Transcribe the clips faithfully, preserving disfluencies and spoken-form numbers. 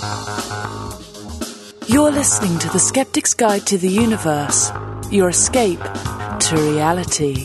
You're listening to The Skeptic's Guide to the Universe, your escape to reality.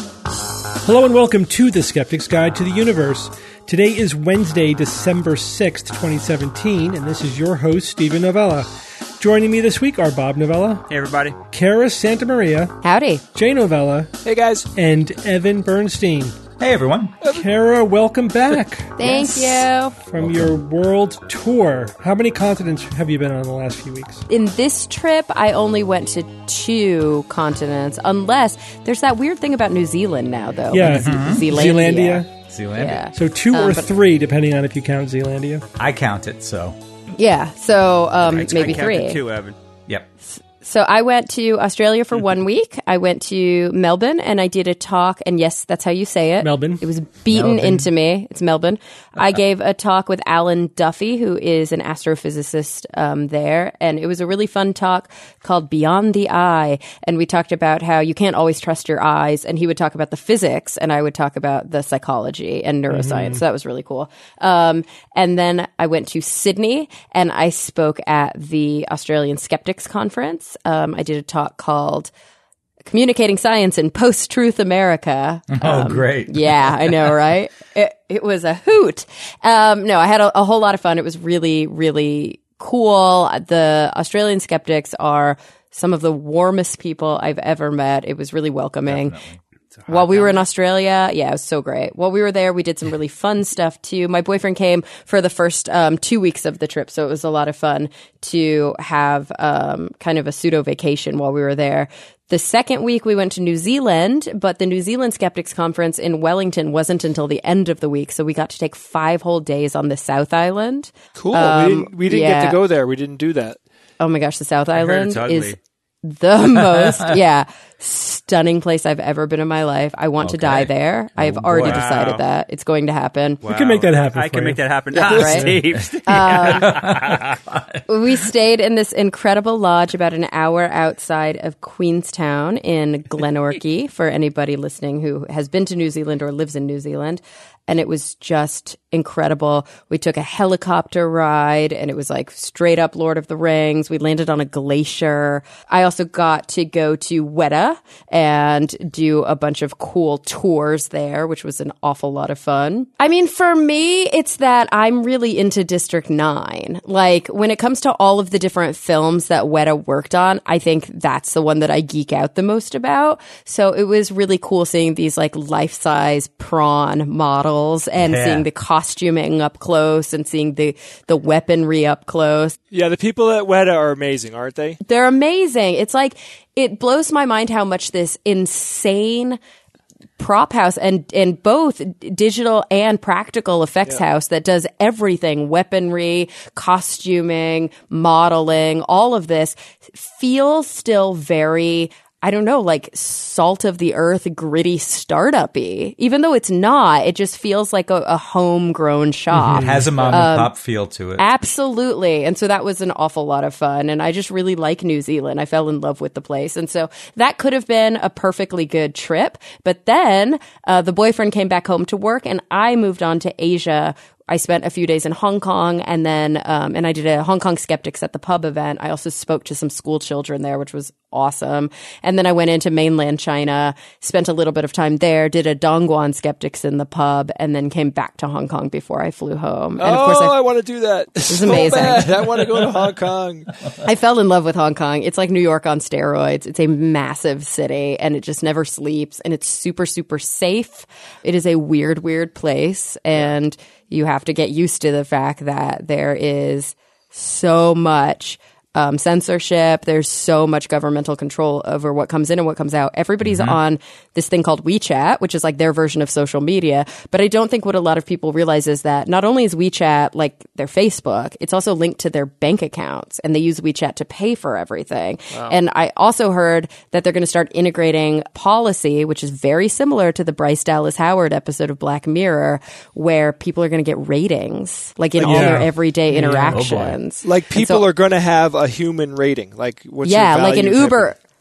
Hello and welcome to The Skeptic's Guide to the Universe. Today is Wednesday, December sixth, twenty seventeen, and this is your host, Stephen Novella. Joining me this week are Bob Novella. Hey, everybody. Kara Santamaria. Howdy. Jay Novella. Hey, guys. And Evan Bernstein. Hey, everyone. Kara, welcome back. Thank Yes. you. From your world tour. How many continents have you been on the last few weeks? In this trip, I only went to two continents, unless there's that weird thing about New Zealand now, though. Yeah. Like Mm-hmm. Zealandia. Zealandia. Zealandia. Yeah. So two Um, or but- three, depending on if you count Zealandia. I count it, so. Yeah, so um, I, maybe I three. counted two, Evan. Yep. So I went to Australia for one week. I went to Melbourne and I did a talk. And yes, that's how you say it. Melbourne. It was beaten Melbourne. into me. It's Melbourne. I gave a talk with Alan Duffy, who is an astrophysicist um, there. And it was a really fun talk called Beyond the Eye. And we talked about how you can't always trust your eyes. And he would talk about the physics and I would talk about the psychology and neuroscience. Mm-hmm. So that was really cool. Um, and then I went to Sydney and I spoke at the Australian Skeptics Conference. Um, I did a talk called Communicating Science in Post-Truth America. Oh, Um, great. Yeah, I know, right? It, it was a hoot. Um, no, I had a, a whole lot of fun. It was really, really cool. The Australian skeptics are some of the warmest people I've ever met. It was really welcoming. Definitely. While we were in Australia, yeah, it was so great. While we were there, we did some really fun stuff too. My boyfriend came for the first um, two weeks of the trip, so it was a lot of fun to have um, kind of a pseudo vacation while we were there. The second week, we went to New Zealand, but the New Zealand Skeptics Conference in Wellington wasn't until the end of the week, so we got to take five whole days on the South Island. Cool. Um, we didn't, we didn't yeah. get to go there. We didn't do that. Oh my gosh, the South heard Island it's ugly. is the most, yeah, stunning place I've ever been in my life. I want to Okay. die there. I've already boy. decided Wow. that. It's going to happen. Wow. can make that happen I for can you. make that happen. Yeah, Ah, right? Steve. We stayed in this incredible lodge about an hour outside of Queenstown in Glenorchy, for anybody listening who has been to New Zealand or lives in New Zealand. And it was just incredible. We took a helicopter ride and it was like straight up Lord of the Rings. We landed on a glacier. I also got to go to Weta and do a bunch of cool tours there, which was an awful lot of fun. I mean, for me, it's that I'm really into District nine. Like when it comes to all of the different films that Weta worked on, I think that's the one that I geek out the most about. So it was really cool seeing these like life-size prawn models and Yeah. seeing the costuming up close and seeing the, the weaponry up close. Yeah, the people at Weta are amazing, aren't they? They're amazing. It's like, it blows my mind how much this insane prop house and, and both digital and practical effects house that does everything, weaponry, costuming, modeling, all of this feels still very, I don't know, like salt of the earth, gritty startup-y. Even though it's not, it just feels like a, a homegrown shop. It has a mom and pop feel to it. Absolutely. And so that was an awful lot of fun. And I just really like New Zealand. I fell in love with the place. And so that could have been a perfectly good trip. But then uh, the boyfriend came back home to work and I moved on to Asia. I spent a few days in Hong Kong and then, um, and I did a Hong Kong Skeptics at the Pub event. I also spoke to some school children there, which was awesome. And then I went into mainland China, spent a little bit of time there, did a Dongguan Skeptics in the pub, and then came back to Hong Kong before I flew home. And of oh, course I, I, want to do that. was amazing. So bad. I want to go to Hong Kong. I fell in love with Hong Kong. It's like New York on steroids. It's a massive city and it just never sleeps and it's super, super safe. It is a weird, weird place. And you have to get used to the fact that there is so much um, censorship. There's so much governmental control over what comes in and what comes out. Everybody's Mm-hmm. on this thing called WeChat, which is like their version of social media. But I don't think what a lot of people realize is that not only is WeChat like their Facebook, it's also linked to their bank accounts and they use WeChat to pay for everything. Wow. And I also heard that they're going to start integrating policy, which is very similar to the Bryce Dallas Howard episode of Black Mirror, where people are going to get ratings, like in all Yeah. their everyday Yeah. interactions. Like And people so- are going to have a human rating. Like what's yeah, your like an value type Uber. of-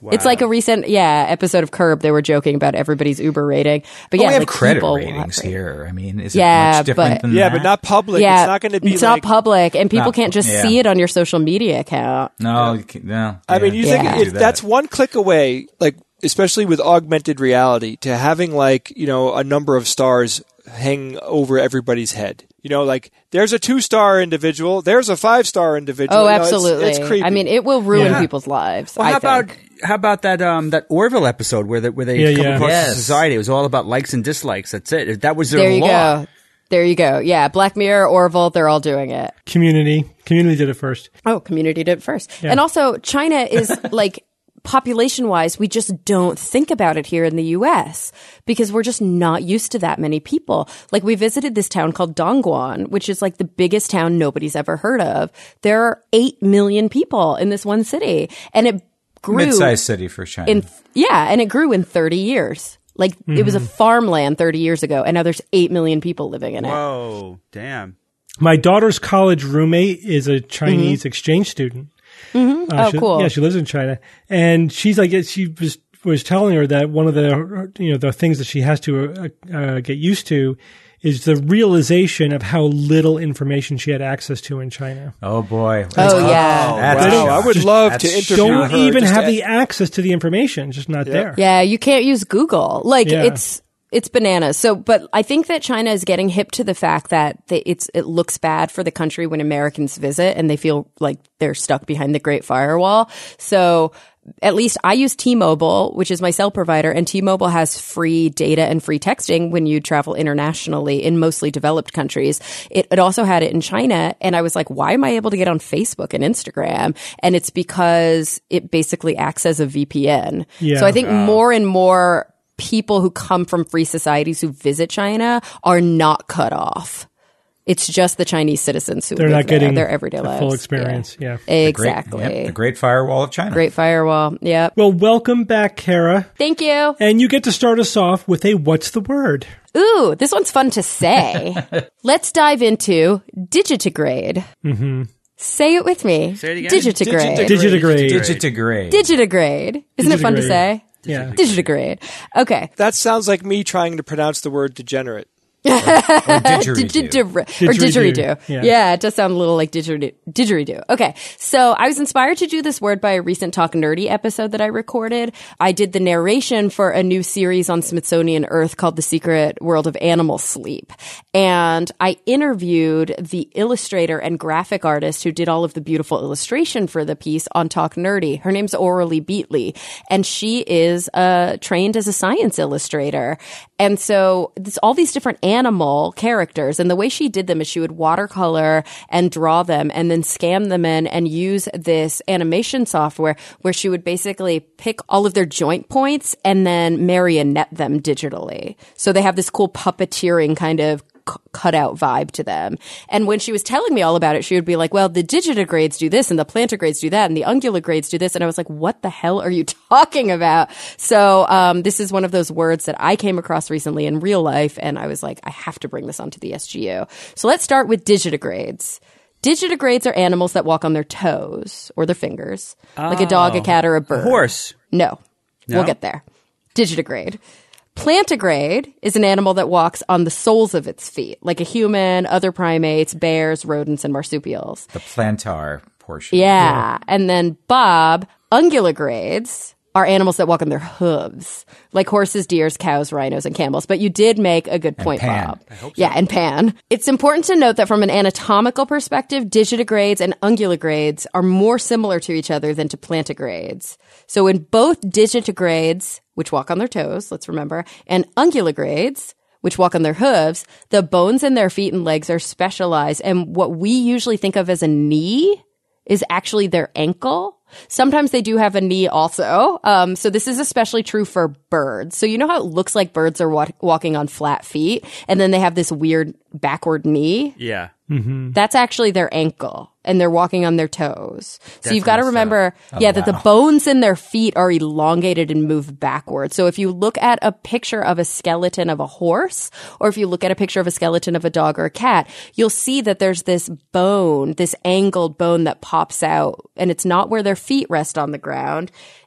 Wow. It's like a recent, yeah, episode of Curb. They were joking about everybody's Uber rating. But Well, yeah, we have like credit people ratings want- here. I mean, is Yeah, it much different but- than Yeah, that? but not public. Yeah, It's not going to be it's like. not public, and people Not- can't just yeah. see it on your social media account. No, you can't- no. I mean, yeah, you Yeah. think can't if do that. that's one click away, like especially with augmented reality, to having like you know a number of stars hang over everybody's head. You know, like there's a two-star individual, there's a five-star individual. Oh, You know, it's- absolutely. It's, creepy. I mean, it will ruin Yeah. people's lives. Well, I how about think. how about that um that Orville episode where they, where they Yeah, come yeah. across Yes. society? It was all about likes and dislikes. That's it. That was their There you law. go. There you go. Yeah, Black Mirror, Orville, they're all doing it. Community. Community did it first. Oh, Community did it first. Yeah. And also, China is like, population wise, we just don't think about it here in the U S because we're just not used to that many people. Like, we visited this town called Dongguan, which is like the biggest town nobody's ever heard of. There are eight million people in this one city, and it grew mid-sized city for China. in, yeah, and it grew in thirty years. Like, it was a farmland thirty years ago, and now there's eight million people living in it. Whoa, damn. My daughter's college roommate is a Chinese exchange student. Mm-hmm. Uh, Oh, she- cool. Yeah, she lives in China, and she's like, she was was telling her that one of the you know the things that she has to uh, uh, get used to is the realization of how little information she had access to in China. oh boy. Oh, yeah. That's wow, a I shock. would love That's to interview Don't her. even just have to- the access to the information; it's just not there. Yeah, you can't use Google. Like Yeah. it's it's bananas. So, but I think that China is getting hip to the fact that they, it's it looks bad for the country when Americans visit and they feel like they're stuck behind the Great Firewall. So, at least I use T-Mobile, which is my cell provider, and T-Mobile has free data and free texting when you travel internationally in mostly developed countries. It, it also had it in China, and I was like, why am I able to get on Facebook and Instagram? And it's because it basically acts as a V P N. Yeah. So I think more and more people who come from free societies who visit China are not cut off. It's just the Chinese citizens who They're live not there, getting their everyday the lives. full experience. Yeah. Great- Exactly. yep, the Great Firewall of China. Great Firewall. Yep. Well, welcome back, Kara, Thank you. and you get to start us off with a "What's the word?" Ooh, this one's fun to say. Let's dive into digitigrade. Mm-hmm. Say it with me. Say it again. Digitigrade. Digitigrade. Digitigrade. Digitigrade. Isn't it fun to Digitigrade. say? Yeah. Digitigrade. Okay. That sounds like me trying to pronounce the word degenerate. Or didgeridoo. Didgeridoo. Or Didgeridoo. didgeridoo. Yeah. Yeah. It does sound a little like didgeridoo. Didgeridoo. Okay. So I was inspired to do this word by a recent Talk Nerdy episode that I recorded. I did the narration for a new series on Smithsonian Earth called The Secret World of Animal Sleep. And I interviewed the illustrator and graphic artist who did all of the beautiful illustration for the piece on Talk Nerdy. Her name's Aurelie Beatley, and she is uh, trained as a science illustrator. And so it's all these different animal characters. And the way she did them is she would watercolor and draw them and then scan them in and use this animation software where she would basically pick all of their joint points and then marionette them digitally. So they have this cool puppeteering kind of c- cutout vibe to them. And when she was telling me all about it, she would be like, well, the digitigrades do this and the plantigrades do that and the ungulagrades do this. And I was like, what the hell are you talking about? So um, this is one of those words that I came across recently in real life. And I was like, I have to bring this onto the S G U. So let's start with digitigrades. Digitigrades are animals that walk on their toes or their fingers, like a dog, a cat, or a bird. Horse. No. No? We'll get there. Digitigrade. Plantigrade is an animal that walks on the soles of its feet, like a human, other primates, bears, rodents, and marsupials. The plantar portion. Yeah. And then Bob, ungulagrades are animals that walk on their hooves, like horses, deers, cows, rhinos, and camels. But you did make a good point, Pan. Bob. I hope so. Yeah, and Pan. It's important to note that from an anatomical perspective, digitigrades and ungulagrades are more similar to each other than to plantigrades. So in both digitigrades, which walk on their toes, let's remember, and ungulagrades, which walk on their hooves, the bones in their feet and legs are specialized. And what we usually think of as a knee is actually their ankle. Sometimes they do have a knee also. Um, so this is especially true for birds. So you know how it looks like birds are wa- walking on flat feet and then they have this weird backward knee? Yeah. That's actually their ankle and they're walking on their toes. So you've got to messed remember, up. yeah, Oh, that the wow. bones in their feet are elongated and move backward. So if you look at a picture of a skeleton of a horse, or if you look at a picture of a skeleton of a dog or a cat, you'll see that there's this bone, this angled bone that pops out, and it's not where their feet rest on the ground.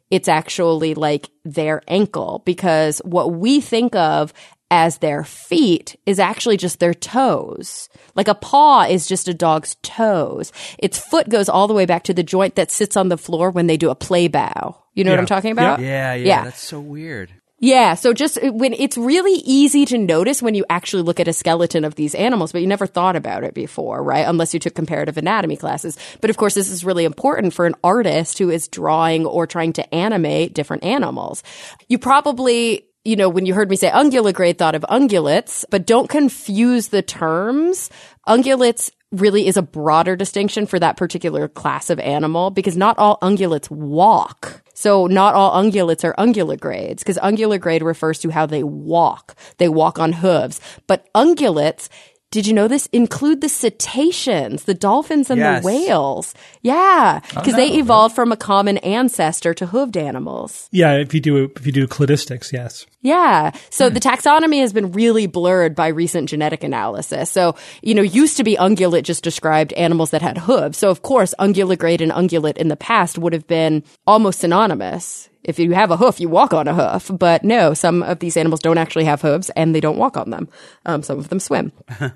it's actually like their ankle, because what we think of as their feet is actually just their toes. Like a paw is just a dog's toes. Its foot goes all the way back to the joint that sits on the floor when they do a play bow. You know Yeah. what I'm talking about? Yeah, yeah, Yeah. That's so weird. Yeah, so just when it's really easy to notice when you actually look at a skeleton of these animals, but you never thought about it before, right? Unless you took comparative anatomy classes. But of course, this is really important for an artist who is drawing or trying to animate different animals. You probably, you know, when you heard me say unguligrade, thought of ungulates, but don't confuse the terms. Ungulates really is a broader distinction for that particular class of animal, because not all ungulates walk. So not all ungulates are unguligrades, because unguligrade refers to how they walk. They walk on hooves. But ungulates, did you know this, include the cetaceans, the dolphins and Yes. the whales? Yeah, because no, they really? evolved from a common ancestor to hooved animals. Yeah, if you do if you do cladistics, yes. Yeah. So the taxonomy has been really blurred by recent genetic analysis. So, you know, used to be ungulate just described animals that had hooves. So, of course, unguligrade and ungulate in the past would have been almost synonymous. If you have a hoof, you walk on a hoof. But no, some of these animals don't actually have hooves and they don't walk on them. Um, some of them swim.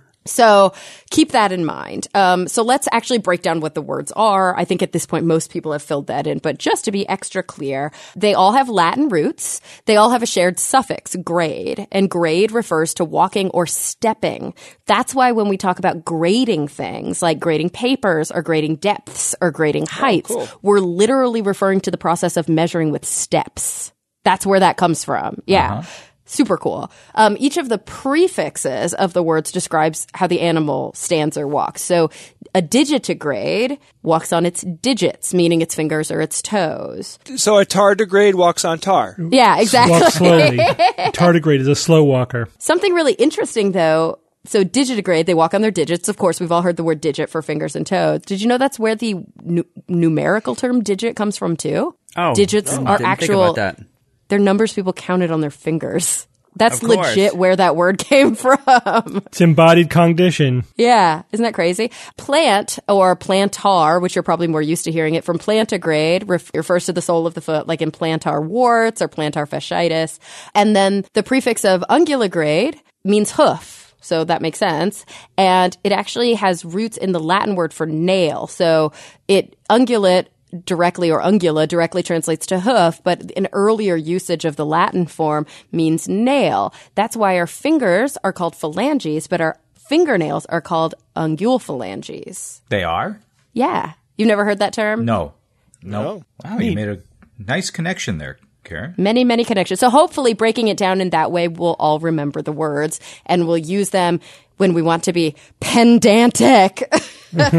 So keep that in mind. Um, so let's actually break down what the words are. I think at this point, most people have filled that in, but just to be extra clear, they all have Latin roots. They all have a shared suffix, grade, and grade refers to walking or stepping. That's why when we talk about grading things, like grading papers or grading depths or grading heights, cool. we're literally referring to the process of measuring with steps. That's where that comes from. Yeah. Uh-huh. Super cool. Um, each of the prefixes of the words describes how the animal stands or walks. So a digitigrade walks on its digits, meaning its fingers or its toes. So a tardigrade walks on tar. Yeah, exactly. Walk slowly. Tardigrade is a slow walker. Something really interesting, though. So digitigrade, they walk on their digits. Of course, we've all heard the word digit for fingers and toes. Did you know that's where the nu- numerical term digit comes from, too? Oh, Digits oh, are didn't actual... think about that. They're numbers people counted on their fingers. That's Of course. legit where that word came from. It's embodied cognition. Yeah, isn't that crazy? Plant or plantar, which you're probably more used to hearing it from, plantigrade ref- refers to the sole of the foot, like in plantar warts or plantar fasciitis. And then the prefix of unguligrade means hoof. So that makes sense. And it actually has roots in the Latin word for nail. So it ungulate directly, or ungula directly translates to hoof, but an earlier usage of the Latin form means nail. That's why our fingers are called phalanges, but our fingernails are called ungulophalanges. They are? Yeah. You've never heard that term? No. No. No. Wow, you made a nice connection there, Karen. Many, many connections. So hopefully breaking it down in that way, we'll all remember the words and we'll use them when we want to be pedantic. Because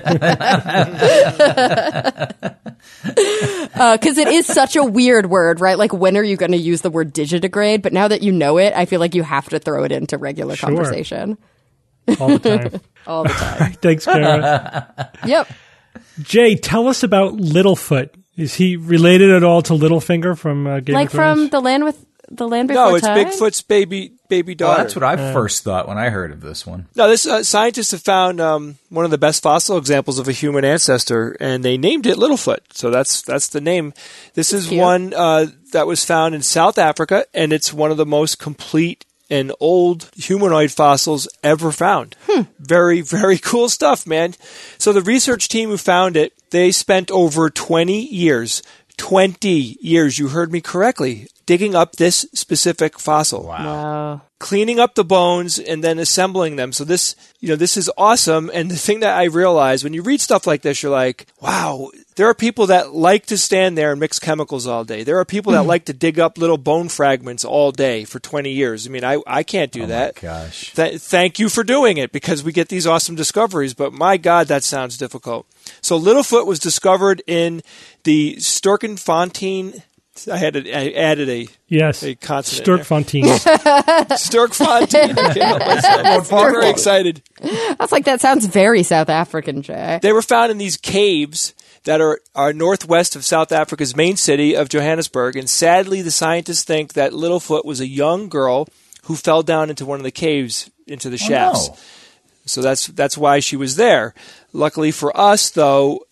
uh, it is such a weird word, right? Like, when are you going to use the word digitigrade? But now that you know it, I feel like you have to throw it into regular Sure. conversation. All the time. All the time. Thanks, Kara. Yep. Jay, tell us about Littlefoot. Is he related at all to Littlefinger from uh, Game Like of Thrones? from the land with the land before No, it's time? Bigfoot's baby baby Oh, daughter. that's what I first thought when I heard of this one. No, this uh, scientists have found um, one of the best fossil examples of a human ancestor, and they named it Littlefoot. So that's that's the name. This is cute. one uh, that was found in South Africa, and it's one of the most complete and old humanoid fossils ever found. Hmm. Very, very cool stuff, man. So the research team who found it, they spent over twenty years, twenty years, you heard me correctly, digging up this specific fossil. Wow. Cleaning up the bones and then assembling them. So this, you know, this is awesome. And the thing that I realize when you read stuff like this, you're like, wow, there are people that like to stand there and mix chemicals all day. There are people that like to dig up little bone fragments all day for twenty years. I mean, I, I can't do Oh, that. my gosh. Th- thank you for doing it, because we get these awesome discoveries. But my God, that sounds difficult. So Littlefoot was discovered in the Sturkenfontein. I had to, I added a Yes. a consonant in there. Sturkfontein. Sturkfontein. I can't help myself. I'm very excited. That's like, that sounds very South African, Jay. They were found in these caves that are, are northwest of South Africa's main city of Johannesburg. And sadly, the scientists think that Littlefoot was a young girl who fell down into one of the caves, into the shafts. Oh, no. So that's that's why she was there. Luckily for us, though,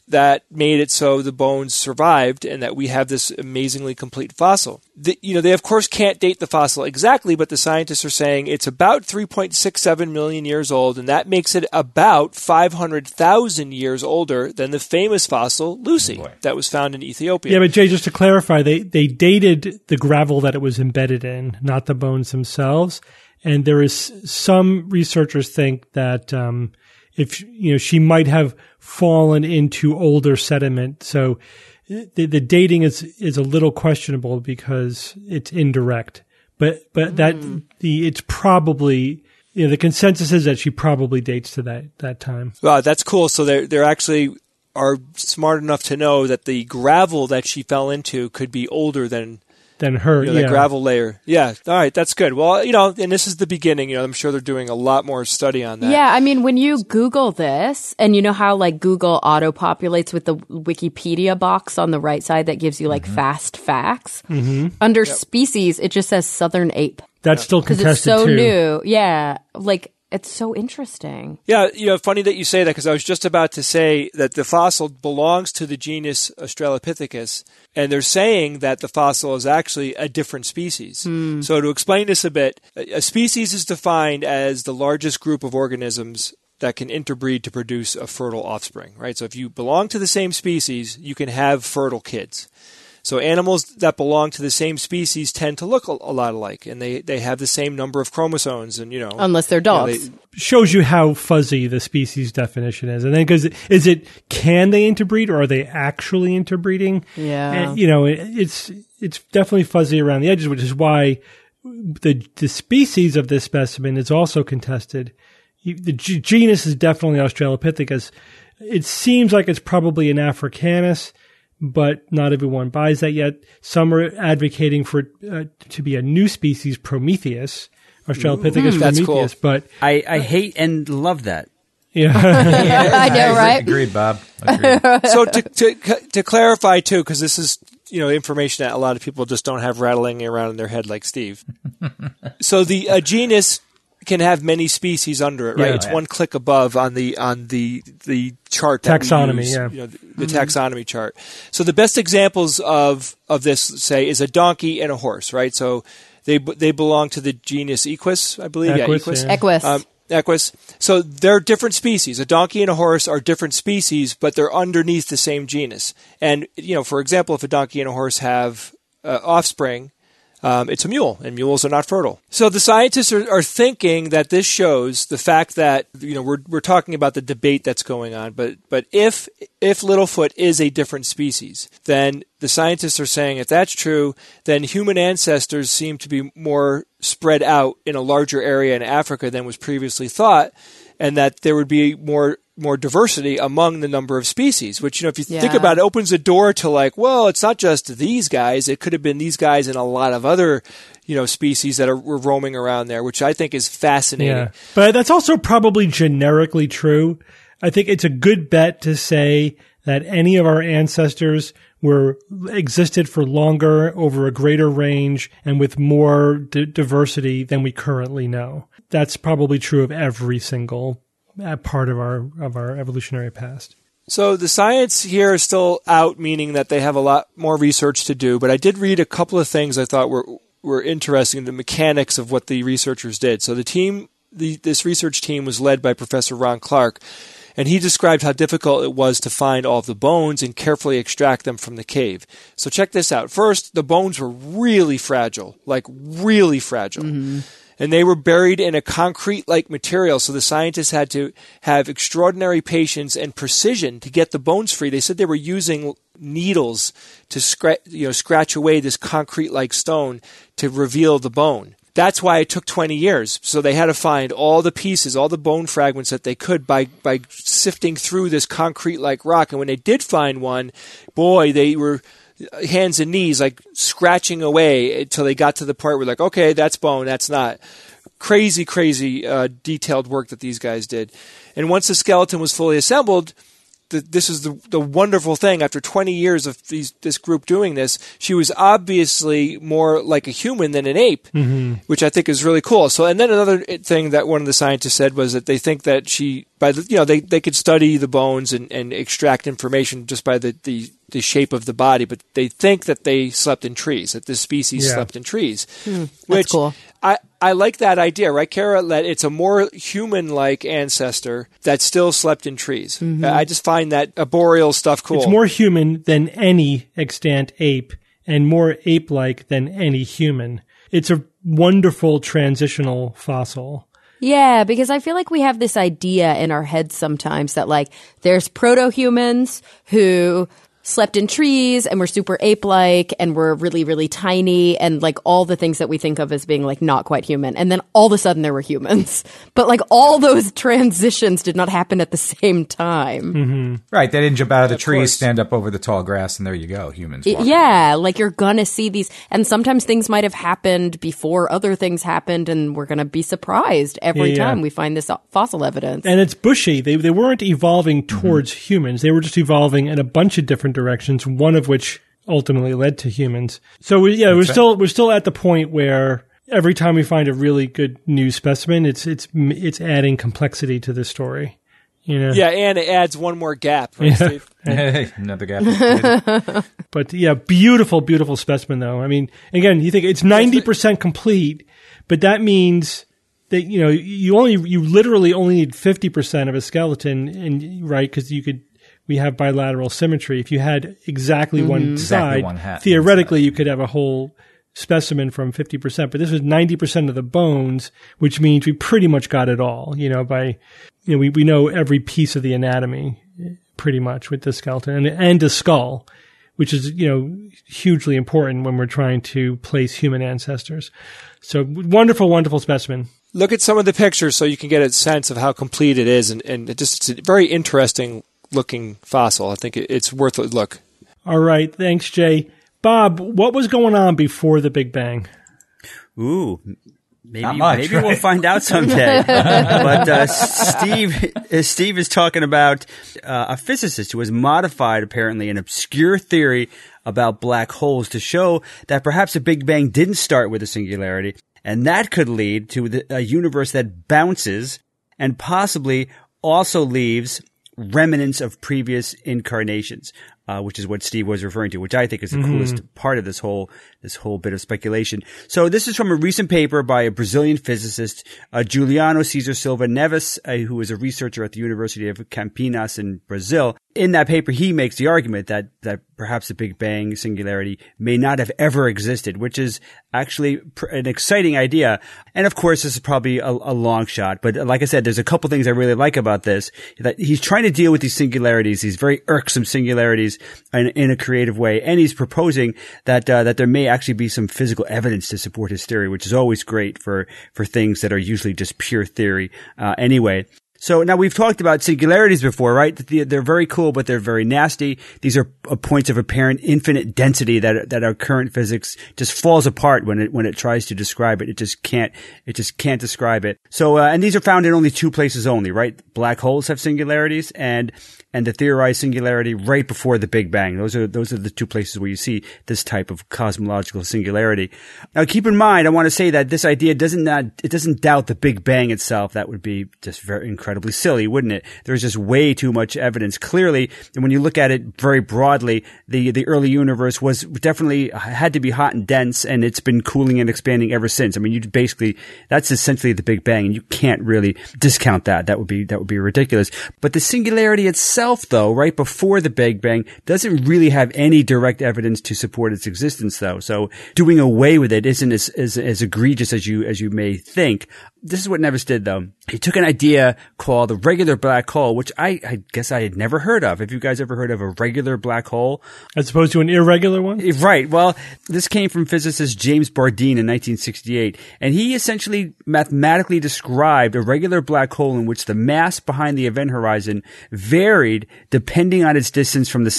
that made it so the bones survived and that we have this amazingly complete fossil. The, you know, they of course can't date the fossil exactly, but the scientists are saying it's about three point six seven million years old, and that makes it about five hundred thousand years older than the famous fossil Lucy Oh, that was found in Ethiopia. Yeah, but Jay, just to clarify, they, they dated the gravel that it was embedded in, not the bones themselves. And there is some researchers think that um, if you know she might have fallen into older sediment, so the, the dating is is a little questionable because it's indirect. But but mm. that the it's probably you know the consensus is that she probably dates to that that time. Wow, that's cool. So they're they're actually are smart enough to know that the gravel that she fell into could be older than. Than her, you know, yeah. the gravel layer. Yeah. All right. That's good. Well, you know, and this is the beginning. You know, I'm sure they're doing a lot more study on that. Yeah. I mean, when you Google this, and you know how like Google auto populates with the Wikipedia box on the right side that gives you like mm-hmm. fast facts. Mm-hmm. Under yep. species, it just says southern ape. That's still contested because it's so too. new. Yeah. Like, it's so interesting. Yeah, you know, funny that you say that because I was just about to say that the fossil belongs to the genus Australopithecus, and they're saying that the fossil is actually a different species. Mm. So to explain this a bit, a species is defined as the largest group of organisms that can interbreed to produce a fertile offspring, right? So if you belong to the same species, you can have fertile kids. So animals that belong to the same species tend to look a, a lot alike, and they, they have the same number of chromosomes, and you know, unless they're dogs, you know, they, shows you how fuzzy the species definition is. And then because is it can they interbreed or are they actually interbreeding? Yeah, and, you know, it, it's it's definitely fuzzy around the edges, which is why the the species of this specimen is also contested. The g- genus is definitely Australopithecus. It seems like it's probably an Africanus, but not everyone buys that yet. Some are advocating for it uh, to be a new species, Prometheus, Australopithecus Ooh, Prometheus. cool. But I, I hate and love that. Yeah, I know, right? Agreed, Bob. Agreed. So to, to to clarify too, because this is you know information that a lot of people just don't have rattling around in their head like Steve. So the uh, genus can have many species under it, right? Yeah, it's yeah. one click above on the on the the chart that Taxonomy, we use, yeah. you know, the, the mm-hmm. taxonomy chart. So the best examples of of this, say, is a donkey and a horse, right? So they they belong to the genus Equus, I believe. Equus, yeah, Equus. yeah. Equus. Um, Equus. So they're different species. A donkey and a horse are different species, but they're underneath the same genus. And you know, for example, if a donkey and a horse have uh, offspring, Um, it's a mule, and mules are not fertile. So the scientists are, are thinking that this shows the fact that you know we're we're talking about the debate that's going on. But but if if Littlefoot is a different species, then the scientists are saying if that's true, then human ancestors seem to be more spread out in a larger area in Africa than was previously thought, and that there would be more. more diversity among the number of species, which, you know, if you yeah. think about it, opens a door to like, well, it's not just these guys. It could have been these guys and a lot of other, you know, species that are were roaming around there, which I think is fascinating. Yeah. But that's also probably generically true. I think it's a good bet to say that any of our ancestors were existed for longer, over a greater range, and with more d- diversity than we currently know. That's probably true of every single part of our of our evolutionary past. So the science here is still out, meaning that they have a lot more research to do. But I did read a couple of things I thought were were interesting, the mechanics of what the researchers did. So the team, the, this research team was led by Professor Ron Clark, and he described how difficult it was to find all of the bones and carefully extract them from the cave. So check this out. First, the bones were really fragile, like really fragile. Mm-hmm. And they were buried in a concrete-like material, so the scientists had to have extraordinary patience and precision to get the bones free. They said they were using needles to scratch, you know, scratch away this concrete-like stone to reveal the bone. That's why it took twenty years. So they had to find all the pieces, all the bone fragments that they could by, by sifting through this concrete-like rock. And when they did find one, boy, they were hands and knees, like scratching away until they got to the part where like, okay, that's bone, that's not. Crazy, crazy uh, detailed work that these guys did. And once the skeleton was fully assembled, the, this is the, the wonderful thing. After twenty years of these, this group doing this, she was obviously more like a human than an ape, mm-hmm. which I think is really cool. So, and then another thing that one of the scientists said was that they think that she, by the, you know, they, they could study the bones and, and extract information just by the, the, the shape of the body, but they think that they slept in trees, that this species Yeah. slept in trees. Hmm, that's which cool. I, I like that idea, right, Kara? That it's a more human-like ancestor that still slept in trees. Mm-hmm. I just find that arboreal stuff cool. It's more human than any extant ape and more ape-like than any human. It's a wonderful transitional fossil. Yeah, because I feel like we have this idea in our heads sometimes that like there's proto-humans who slept in trees and were super ape-like and were really, really tiny and like all the things that we think of as being like not quite human. And then all of a sudden there were humans. But like all those transitions did not happen at the same time. Mm-hmm. Right, they didn't jump out of the Of trees, course. stand up over the tall grass, and there you go, humans. I- walking. Yeah, like you're gonna see these, and sometimes things might have happened before other things happened, and we're gonna be surprised every Yeah, yeah. time we find this fossil evidence. And it's bushy. They they weren't evolving towards Mm-hmm. humans. They were just evolving in a bunch of different directions, one of which ultimately led to humans. So we, yeah, we're That's right. still we're still at the point where every time we find a really good new specimen, it's it's it's adding complexity to the story. You know. yeah, and it adds one more gap, right, Yeah. Steve? Hey, another guy. But yeah, beautiful, beautiful specimen though. I mean, again, you think it's ninety percent complete, but that means that, you know, you only, you literally only need fifty percent of a skeleton, and right, because you could, we have bilateral symmetry. If you had exactly one Exactly side, one hat- theoretically one side. you could have a whole specimen from fifty percent, but this was ninety percent of the bones, which means we pretty much got it all, you know, by, you know, we, we know every piece of the anatomy pretty much with the skeleton and, and the skull, which is, you know, hugely important when we're trying to place human ancestors. So wonderful, wonderful specimen. Look at some of the pictures so you can get a sense of how complete it is, and, and it just it's a very interesting looking fossil. I think it, it's worth a look. All right. Thanks, Jay. Bob, what was going on before the Big Bang? Ooh, maybe Not much, maybe right? we'll find out someday. But uh, Steve, uh, Steve is talking about uh, a physicist who has modified apparently an obscure theory about black holes to show that perhaps the Big Bang didn't start with a singularity, and that could lead to the, a universe that bounces and possibly also leaves remnants of previous incarnations, uh, which is what Steve was referring to, which I think is the mm-hmm. coolest part of this whole this whole bit of speculation. So this is from a recent paper by a Brazilian physicist, uh, Juliano Cesar Silva Neves, uh, who is a researcher at the University of Campinas in Brazil. In that paper, he makes the argument that that perhaps the Big Bang singularity may not have ever existed, which is actually pr- an exciting idea. And of course, this is probably a, a long shot. But like I said, there's a couple things I really like about this. That he's trying to deal with these singularities, these very irksome singularities, in, in a creative way. And he's proposing that uh, that there may actually be some physical evidence to support his theory, which is always great for for things that are usually just pure theory. Uh, anyway. So now we've talked about singularities before, right? They're very cool, but they're very nasty. These are points of apparent infinite density that that our current physics just falls apart when it when it tries to describe it. It just can't it just can't describe it. So uh, and these are found in only two places only, right? Black holes have singularities, and and the theorized singularity right before the Big Bang. Those are those are the two places where you see this type of cosmological singularity. Now, keep in mind, I want to say that this idea doesn't not it doesn't doubt the Big Bang itself. That would be just very incredible. Incredibly silly, wouldn't it? There's just way too much evidence. Clearly, and when you look at it very broadly, the the early universe was definitely had to be hot and dense, and it's been cooling and expanding ever since. I mean, you basically that's essentially the Big Bang, and you can't really discount that. That would be that would be ridiculous. But the singularity itself, though, right before the Big Bang, doesn't really have any direct evidence to support its existence, though. So doing away with it isn't as as, as egregious as you as you may think. This is what Neves did, though. He took an idea called a regular black hole, which I, I guess I had never heard of. Have you guys ever heard of a regular black hole? As opposed to an irregular one? Right. Well, this came from physicist James Bardeen in nineteen sixty-eight, and he essentially mathematically described a regular black hole in which the mass behind the event horizon varied depending on its distance from the center.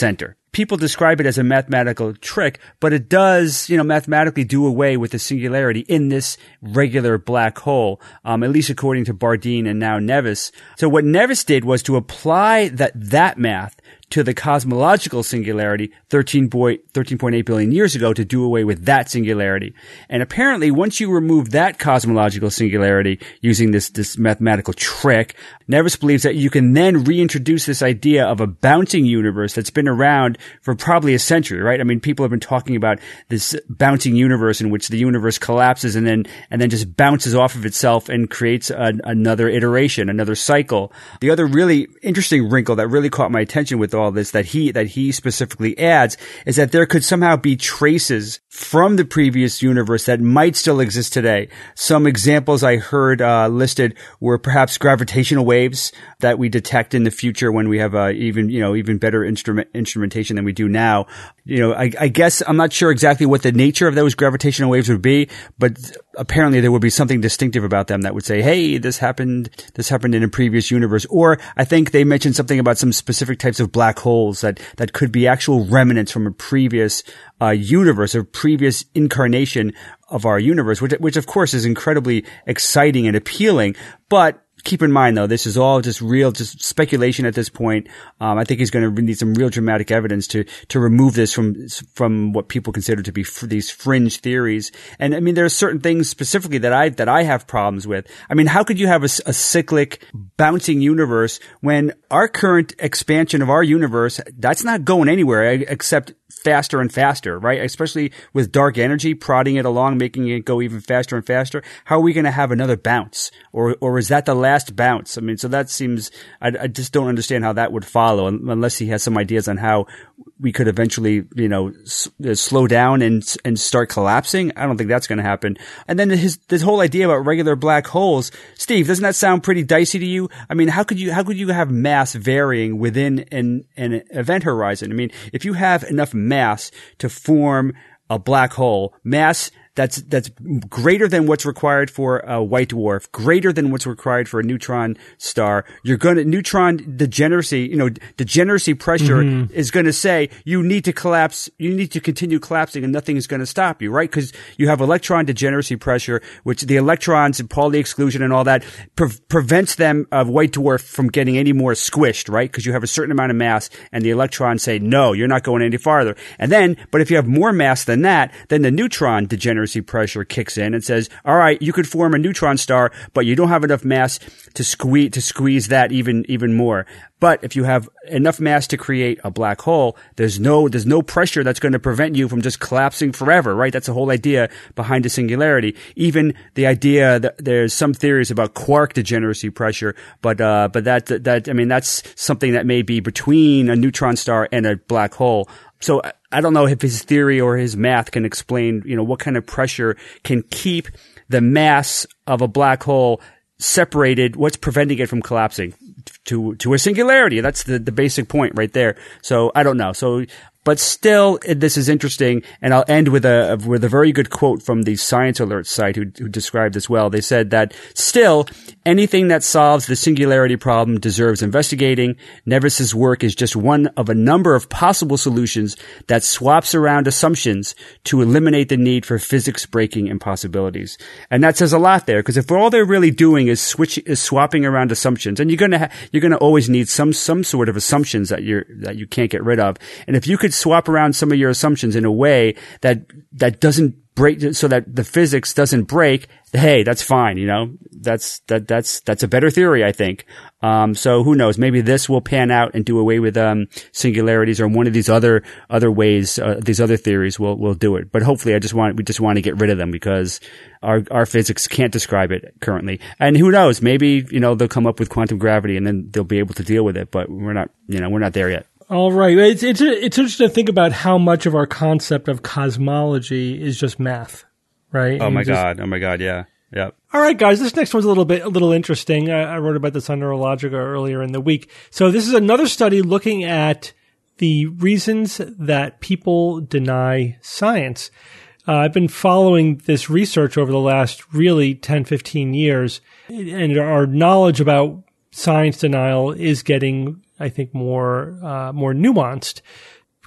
people describe it as a mathematical trick, but it does, you know, mathematically do away with the singularity in this regular black hole, um, at least according to Bardeen and now Nevis. So what Nevis did was to apply that, that math to the cosmological singularity thirteen point eight billion years ago to do away with that singularity. And apparently, once you remove that cosmological singularity using this, this mathematical trick, Nevis believes that you can then reintroduce this idea of a bouncing universe that's been around for probably a century, right? I mean, people have been talking about this bouncing universe in which the universe collapses and then, and then just bounces off of itself and creates a, another iteration, another cycle. The other really interesting wrinkle that really caught my attention with all this that he that he specifically adds is that there could somehow be traces from the previous universe that might still exist today. Some examples I heard uh, listed were perhaps gravitational waves that we detect in the future when we have uh, even you know even better instrument instrumentation than we do now. You know, I, I guess I'm not sure exactly what the nature of those gravitational waves would be, but apparently there would be something distinctive about them that would say, "Hey, this happened. This happened in a previous universe." Or I think they mentioned something about some specific types of black holes that that could be actual remnants from a previous uh, universe, a previous incarnation of our universe, which which of course is incredibly exciting and appealing, but keep in mind, though, this is all just real, just speculation at this point. Um, I think he's going to need some real dramatic evidence to to remove this from from what people consider to be fr- these fringe theories. And I mean, there are certain things specifically that I that I have problems with. I mean, how could you have a, a cyclic, bouncing universe when our current expansion of our universe, that's not going anywhere except faster and faster, right? Especially with dark energy prodding it along, making it go even faster and faster. How are we going to have another bounce? Or, or is that the last bounce? I mean, so that seems, I, I just don't understand how that would follow unless he has some ideas on how we could eventually, you know, s- slow down and, and start collapsing. I don't think that's going to happen. And then his, this whole idea about regular black holes, Steve, doesn't that sound pretty dicey to you? I mean, how could you, how could you have mass varying within an, an event horizon? I mean, if you have enough mass to form a black hole, mass that's that's greater than what's required for a white dwarf, greater than what's required for a neutron star, you're going to neutron degeneracy, you know, degeneracy pressure mm-hmm. is going to say you need to collapse, you need to continue collapsing, and nothing is going to stop you, right? Because you have electron degeneracy pressure, which the electrons and Pauli exclusion and all that pre- prevents them of white dwarf from getting any more squished, right? Because you have a certain amount of mass, and the electrons say no, you're not going any farther. And then, but if you have more mass than that, then the neutron degeneracy pressure kicks in and says, all right, you could form a neutron star, but you don't have enough mass to squeeze to squeeze that even even more. But if you have enough mass to create a black hole, there's no there's no pressure that's going to prevent you from just collapsing forever, right? That's the whole idea behind the singularity. Even the idea that there's some theories about quark degeneracy pressure, but uh but that that I mean that's something that may be between a neutron star and a black hole. So I don't know if his theory or his math can explain, you know, what kind of pressure can keep the mass of a black hole separated, what's preventing it from collapsing to to a singularity. That's the, the basic point right there. So I don't know. So but still, this is interesting, and I'll end with a with a very good quote from the Science Alert site who, who described this well. They said that still, anything that solves the singularity problem deserves investigating. Nevis's work is just one of a number of possible solutions that swaps around assumptions to eliminate the need for physics-breaking impossibilities. And that says a lot there, because if all they're really doing is switch is swapping around assumptions, and you're gonna ha- you're gonna always need some some sort of assumptions that you're that you can't get rid of, and if you could swap around some of your assumptions in a way that that doesn't break, so that the physics doesn't break, hey, that's fine, you know, that's that that's that's a better theory, I think. Um, so who knows? Maybe this will pan out and do away with um, singularities, or one of these other other ways, uh, these other theories will will do it. But hopefully, I just want we just want to get rid of them because our our physics can't describe it currently. And who knows? Maybe you know they'll come up with quantum gravity, and then they'll be able to deal with it. But we're not, you know, we're not there yet. All right. It's, it's, it's interesting to think about how much of our concept of cosmology is just math, right? Oh, and my just, God. Oh, my God. Yeah. Yeah. All right, guys. This next one's a little bit, a little interesting. I, I wrote about this on Neurologica earlier in the week. So this is another study looking at the reasons that people deny science. Uh, I've been following this research over the last really ten, fifteen years, and our knowledge about science denial is getting, I think, more uh, more nuanced.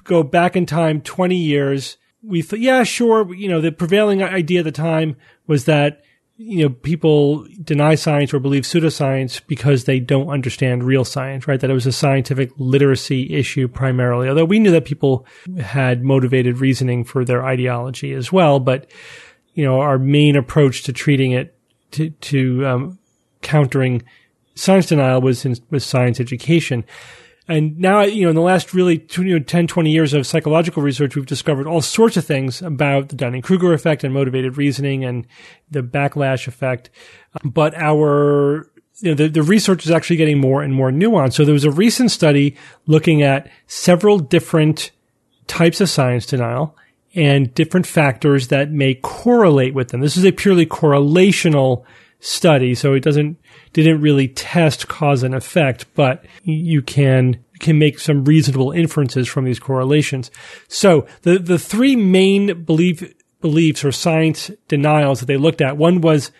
go back in time twenty years, we thought, yeah, sure, you know, the prevailing idea at the time was that, you know, people deny science or believe pseudoscience because they don't understand real science, right? That it was a scientific literacy issue primarily, although we knew that people had motivated reasoning for their ideology as well. But, you know, our main approach to treating it, to, to um, countering science denial was in, was science education. And now, you know, in the last really you know, ten, twenty years of psychological research, we've discovered all sorts of things about the Dunning-Kruger effect and motivated reasoning and the backlash effect. But our, you know, the, the research is actually getting more and more nuanced. So there was a recent study looking at several different types of science denial and different factors that may correlate with them. This is a purely correlational study, so it doesn't didn't really test cause and effect, but you can can make some reasonable inferences from these correlations. So the the three main belief beliefs or science denials that they looked at, one was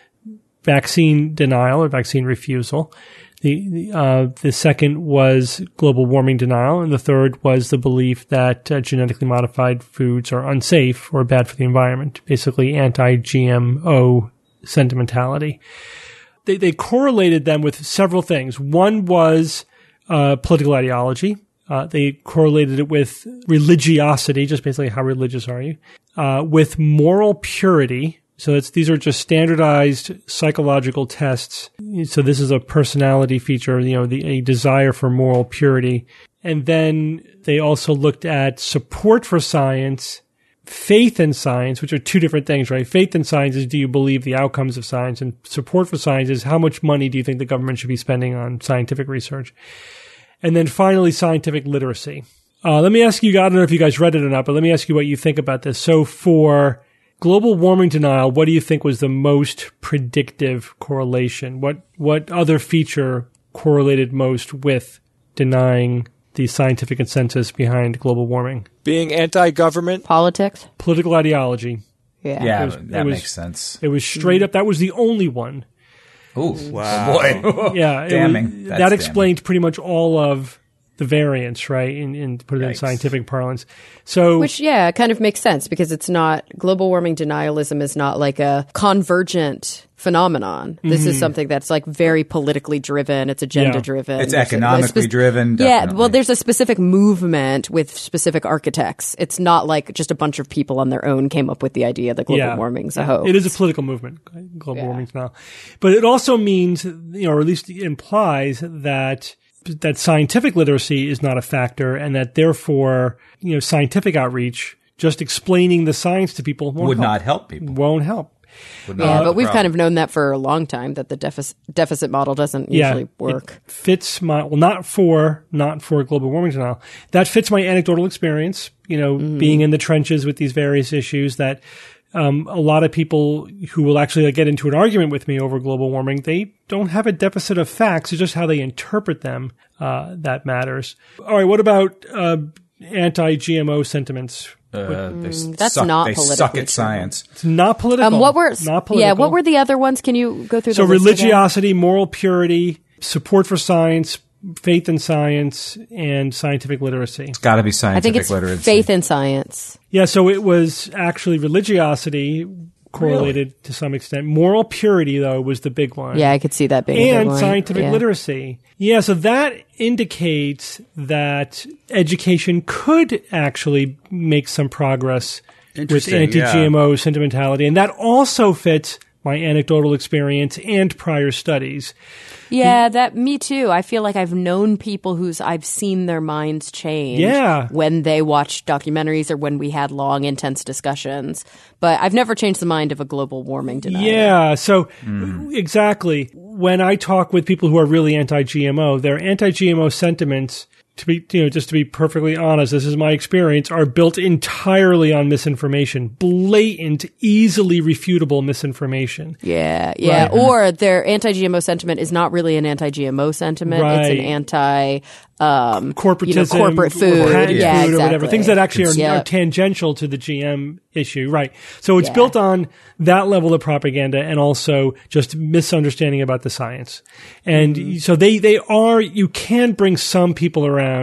vaccine denial or vaccine refusal. The the, uh, the second was global warming denial, and the third was the belief that uh, genetically modified foods are unsafe or bad for the environment, basically anti-G M O sentimentality. They, they correlated them with several things. One was uh, political ideology. Uh, they correlated it with religiosity, just basically how religious are you, uh, with moral purity. So it's, these are just standardized psychological tests. So this is a personality feature, you know, the, a desire for moral purity. And then they also looked at support for science, faith in science, which are two different things, right? Faith in science is, do you believe the outcomes of science? And support for science is, how much money do you think the government should be spending on scientific research? And then finally, scientific literacy. Uh, let me ask you, I don't know if you guys read it or not, but let me ask you what you think about this. So for global warming denial, what do you think was the most predictive correlation? What, what other feature correlated most with denying the scientific consensus behind global warming? Being anti-government. Politics. Political ideology. Yeah. Yeah, It was- that it was- makes sense. It was straight up. That was the only one. Ooh, Wow. boy. Yeah. it Damning. was- That's that damning. explained pretty much all of the variants, right? In, in put it in Yikes. scientific parlance. So, Which, yeah, kind of makes sense because it's not, global warming denialism is not like a convergent phenomenon. This is something that's like very politically driven. It's agenda driven. It's There's a- economically a spec- driven, Yeah, definitely. well, there's a specific movement with specific architects. It's not like just a bunch of people on their own came up with the idea that global yeah, warming's a hoax. it is a political movement, global Yeah. warming now. But it also means, you know, or at least implies that that scientific literacy is not a factor, and that therefore, you know, scientific outreach, just explaining the science to people, won't Would help. not help people. Won't help. Would not Yeah, help but the we've kind problem. of known that for a long time that the deficit deficit model doesn't Yeah, usually work. It fits my, well, not for, not for global warming denial. That fits my anecdotal experience, you know, Mm-hmm. being in the trenches with these various issues that, um, a lot of people who will actually like, get into an argument with me over global warming, they don't have a deficit of facts. It's just how they interpret them, uh, that matters. All right. What about, uh, anti-G M O sentiments? Uh, they s- that's suck, not they suck politically at true. science. It's not political. Um, what were not political. yeah? What were the other ones? Can you go through? So the list again? religiosity, moral purity, support for science, faith in science, and scientific literacy. It's got to be I scientific think it's literacy. faith in science. Yeah, so it was actually religiosity correlated to some extent. Moral purity, though, was the big one. Yeah, I could see that being a big And one. scientific Yeah. literacy. Yeah, so that indicates that education could actually make some progress with Interesting, anti-G M O sentimentality. And that also fits my anecdotal experience and prior studies. Yeah, that me too. I feel like I've known people whose I've seen their minds change Yeah. when they watched documentaries or when we had long, intense discussions. But I've never changed the mind of a global warming denier. Yeah, so exactly. When I talk with people who are really anti-G M O, their anti-G M O sentiments, to be, you know, just to be perfectly honest, this is my experience, are built entirely on misinformation, blatant, easily refutable misinformation. Yeah, yeah. Right. Or their anti-G M O sentiment is not really an anti-G M O sentiment. It's Right. an anti, um, Corporatism, you know, corporate food. or patent yeah, food, exactly. or whatever. Things that actually are, Yeah. are tangential to the G M issue, right? So it's Yeah. built on that level of propaganda and also just misunderstanding about the science. And Mm-hmm. so they they are. You can bring some people around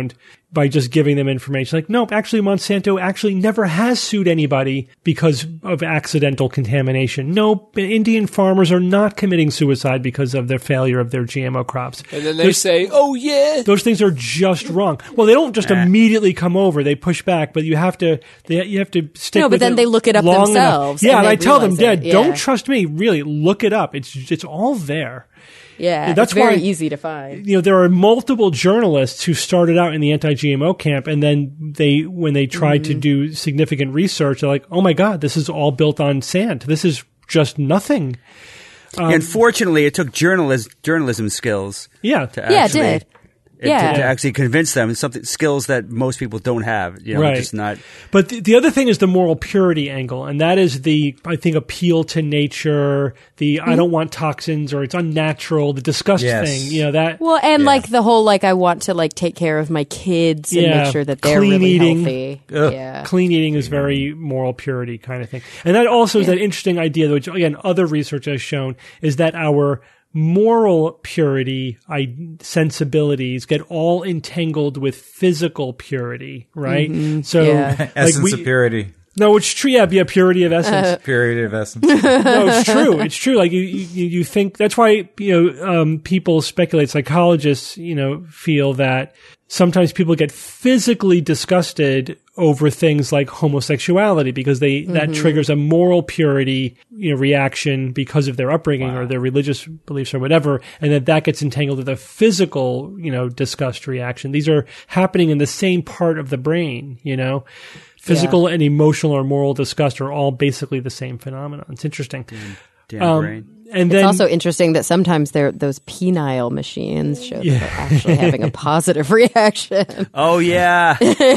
by just giving them information. Like, nope, actually Monsanto actually never has sued anybody because of accidental contamination. Nope, Indian farmers are not committing suicide because of their failure of their G M O crops. And then they There's- say, oh, yeah. Those things are just wrong. Well, they don't just immediately come over; they push back. But you have to, they, you have to stick. No, but with then it they look it up long themselves, enough. Yeah, and and they I tell them, realize Dad, it. don't Yeah. trust me. Really, look it up. It's it's all there. Yeah, That's it's very why- easy to find. You know, there are multiple journalists who started out in the anti-G M O camp, and then they, when they tried Mm-hmm. to do significant research, they're like, "Oh my God, this is all built on sand. This is just nothing." Um, Unfortunately, it took journalism journalism skills Yeah, to Yeah, it actually did. it- Yeah. to, to actually convince them something skills that most people don't have. You know, Right. just not. But the, the other thing is the moral purity angle, and that is the, I think, appeal to nature, the I don't want toxins or it's unnatural, the disgust Yes. thing, you know, that. Well, and Yeah. like the whole like I want to like take care of my kids and Yeah. make sure that they're Clean really eating. healthy. Ugh. Yeah. Clean eating is very moral purity kind of thing. And that also is that interesting idea, which again, other research has shown, is that our moral purity I, sensibilities get all entangled with physical purity, right? So, Yeah. like Essence we, of purity. no, it's true. Yeah, yeah, purity of essence. Purity of essence. No, it's true. It's true. Like you, you, you think that's why, you know, um, people speculate, psychologists, you know, feel that sometimes people get physically disgusted over things like homosexuality because they, that triggers a moral purity, you know, reaction because of their upbringing or their religious beliefs or whatever. And that that gets entangled with a physical, you know, disgust reaction. These are happening in the same part of the brain, you know. Physical and emotional or moral disgust are all basically the same phenomenon. It's interesting. Damn Um, brain. And It's then also interesting that sometimes they're, those penile machines show that they're actually having a positive reaction. Oh yeah.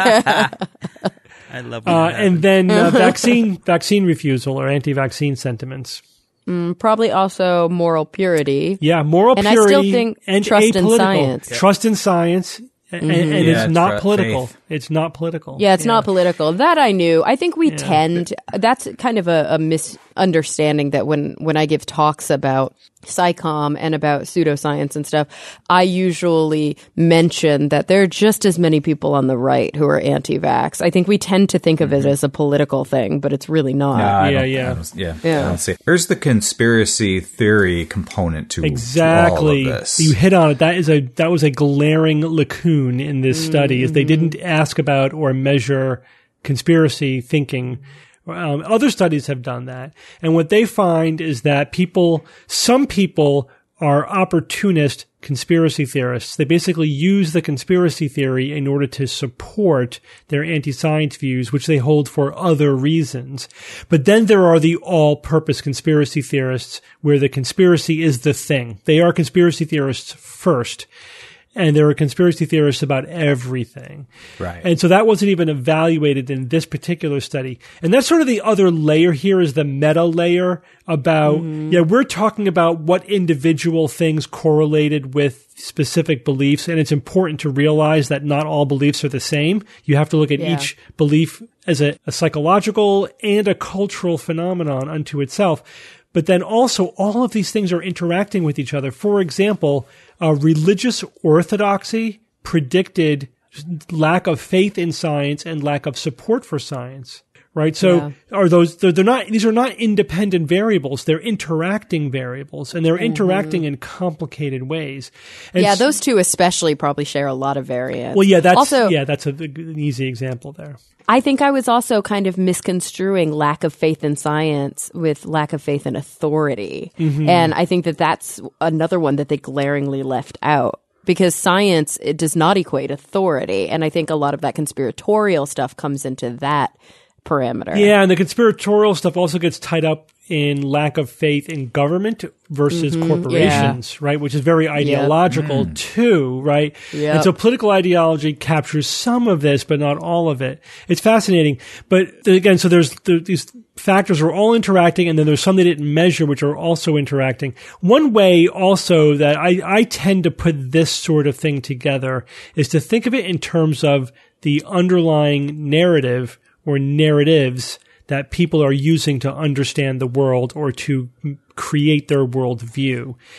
I love when uh, that and then uh, vaccine vaccine refusal or anti-vaccine sentiments. Probably also moral purity. Yeah, moral And I purity still think and trust in apolitical. science. Trust in science, and, and Yeah, it's not tru- political. faith. It's not political. Yeah, it's not political. That I knew. I think we tend, that's kind of a, a misunderstanding that when, when I give talks about psychom and about pseudoscience and stuff, I usually mention that there are just as many people on the right who are anti-vax. I think we tend to think of it as a political thing, but it's really not. No, I Yeah, don't- yeah. I don't- yeah. Yeah. I don't see it. There's the conspiracy theory component to Exactly. to all of this. You hit on it. That is a that was a glaring lacune in this study is they didn't ask about or measure conspiracy thinking. Um, other studies have done that. And what they find is that people, some people are opportunist conspiracy theorists. They basically use the conspiracy theory in order to support their anti-science views, which they hold for other reasons. But then there are the all-purpose conspiracy theorists where the conspiracy is the thing. They are conspiracy theorists first. And there are conspiracy theorists about everything. Right. And so that wasn't even evaluated in this particular study. And that's sort of the other layer here is the meta layer about, yeah, we're talking about what individual things correlated with specific beliefs. And it's important to realize that not all beliefs are the same. You have to look at Yeah. each belief as a, a psychological and a cultural phenomenon unto itself. But then also all of these things are interacting with each other. For example, uh, religious orthodoxy predicted lack of faith in science and lack of support for science. Right. So Yeah. are those, they're, they're not, these are not independent variables. They're interacting variables and they're interacting in complicated ways. And Yeah, s- those two especially probably share a lot of variance. well, yeah, that's, also, yeah, that's a, an easy example there. I think I was also kind of misconstruing lack of faith in science with lack of faith in authority. Mm-hmm. And I think that that's another one that they glaringly left out. Because science, it does not equate authority. And I think a lot of that conspiratorial stuff comes into that parameter. Yeah, and the conspiratorial stuff also gets tied up in lack of faith in government versus corporations, right? Which is very ideological too, right? Yep. And so political ideology captures some of this, but not all of it. It's fascinating. But again, so there's there, these factors are all interacting, and then there's some they didn't measure, which are also interacting. One way also that I, I tend to put this sort of thing together is to think of it in terms of the underlying narrative or narratives that people are using to understand the world or to create their worldview.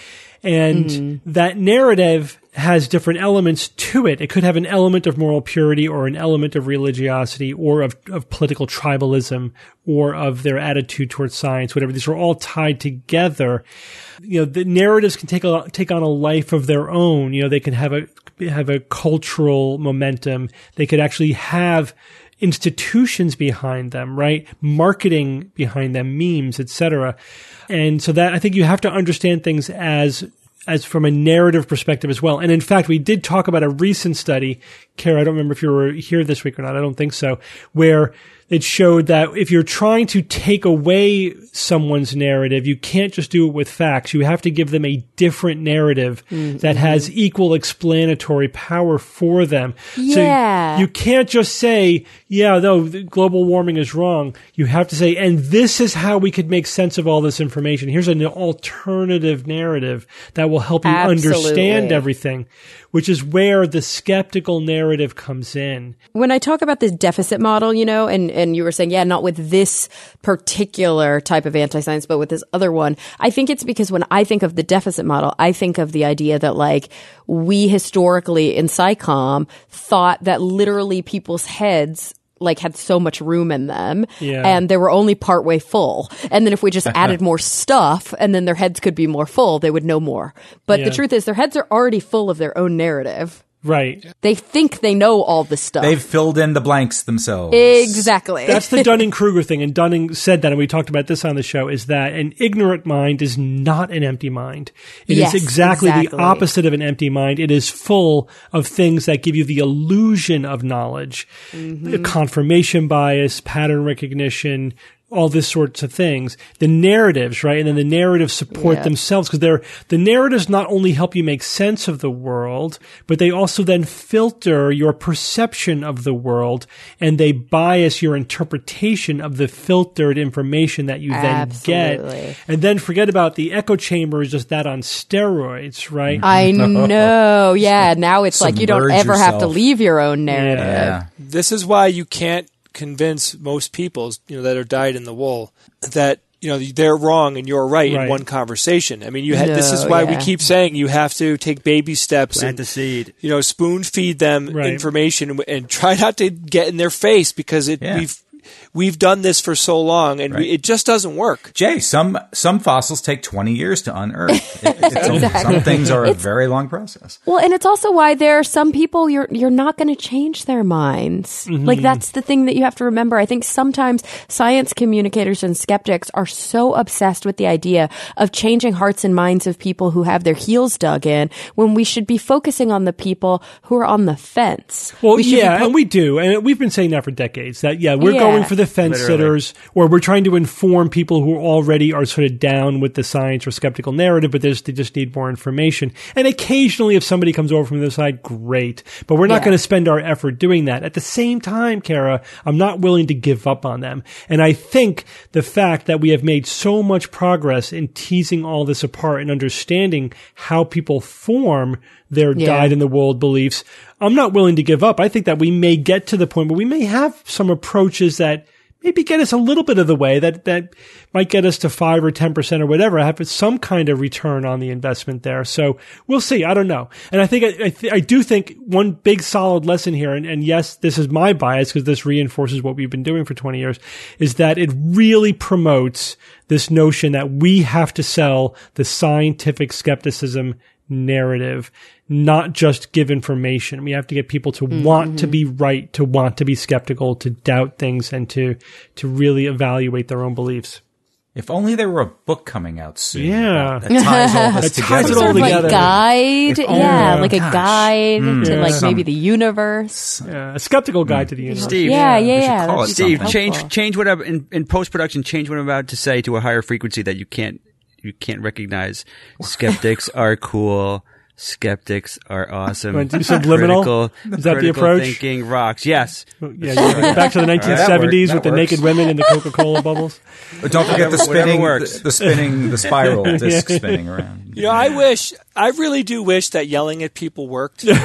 And mm-hmm. that narrative has different elements to it. It could have an element of moral purity or an element of religiosity or of, of political tribalism or of their attitude towards science, whatever. These are all tied together. You know, the narratives can take a, take on a life of their own. You know, they can have a, have a cultural momentum. They could actually have institutions behind them, right? Marketing behind them, memes, et cetera. And so that I think you have to understand things as as from a narrative perspective as well. And in fact, we did talk about a recent study, Kara, I don't remember if you were here this week or not, I don't think so, where it showed that if you're trying to take away someone's narrative, you can't just do it with facts. You have to give them a different narrative mm-hmm. that has equal explanatory power for them. Yeah. So you can't just say, yeah, no, global warming is wrong. You have to say, and this is how we could make sense of all this information. Here's an alternative narrative that will help you Absolutely. understand everything, which is where the skeptical narrative comes in. When I talk about this deficit model, you know, and, and you were saying, yeah, not with this particular type of anti-science, but with this other one, I think it's because when I think of the deficit model, I think of the idea that like we historically in SciComm thought that literally people's heads like had so much room in them yeah. and they were only partway full. And then if we just added more stuff and then their heads could be more full, they would know more. But yeah. the truth is their heads are already full of their own narrative. Right. They think they know all this stuff. They've filled in the blanks themselves. Exactly. That's the Dunning-Kruger thing. And Dunning said that, and we talked about this on the show, is that an ignorant mind is not an empty mind. It yes, is exactly, exactly the opposite of an empty mind. It is full of things that give you the illusion of knowledge. Mm-hmm. Confirmation bias, pattern recognition, all this sorts of things. The narratives, right? And then the narratives support yeah. themselves because they're, the narratives not only help you make sense of the world, but they also then filter your perception of the world and they bias your interpretation of the filtered information that you then Absolutely. get. And then forget about the echo chamber is just that on steroids, right? I know. Yeah. Now it's like you don't Submerge ever have to yourself. leave your own narrative. Yeah. This is why you can't convince most people, you know, that are dyed in the wool that, you know, they're wrong and you're right, Right. in one conversation. I mean, you had, No, this is why yeah. we keep saying you have to take baby steps Plant and, the seed. you know, spoon feed them Right. information and, and try not to get in their face because it, Yeah. we've, we've done this for so long and Right. we, it just doesn't work. Jay, some some fossils take twenty years to unearth. It, it's a- Exactly. Some things are a very long process. Well, and it's also why there are some people you're you're not going to change their minds. Mm-hmm. Like that's the thing that you have to remember. I think sometimes science communicators and skeptics are so obsessed with the idea of changing hearts and minds of people who have their heels dug in when we should be focusing on the people who are on the fence. Well, We should yeah, be po- and we do. And we've been saying that for decades that, yeah, we're Yeah. going for the fence Literally. sitters or we're trying to inform people who already are sort of down with the science or skeptical narrative, but they just, they just need more information. And occasionally if somebody comes over from the other side, great. But we're not Yeah. going to spend our effort doing that. At the same time, Kara, I'm not willing to give up on them. And I think the fact that we have made so much progress in teasing all this apart and understanding how people form their Yeah. dyed-in-the-wool beliefs, I'm not willing to give up. I think that we may get to the point where we may have some approaches that maybe get us a little bit of the way, that, that might get us to five or ten percent or whatever, have some kind of return on the investment there. So we'll see. I don't know. And I think, I, I, th- I do think one big solid lesson here, and, and yes, this is my bias because this reinforces what we've been doing for twenty years, is that it really promotes this notion that we have to sell the scientific skepticism narrative, not just give information. We have to get people to mm-hmm. want to be right, to want to be skeptical, to doubt things, and to to really evaluate their own beliefs. If only there were a book coming out soon. Yeah. That ties all this That ties together. it all sort of together. like guide, If only- yeah, like a Gosh. guide Mm. to Yeah. like Some- maybe the universe. Yeah, a skeptical guide to the universe. Steve. Yeah, yeah, We should yeah. call that's it Steve, something. change helpful. change what I'm in, in post production. Change what I'm about to say to a higher frequency that you can't you can't recognize. Skeptics are cool. Skeptics are awesome. Want to do subliminal? Critical, Is that the critical approach? Thinking rocks. Yes. Yeah, you go back to the nineteen seventies That with the works. naked women and the Coca-Cola bubbles. But don't forget the Whatever- whatever spinning, works. the, the spinning, the spiral disc spinning around. You know, I wish, I really do wish that yelling at people worked. Oh,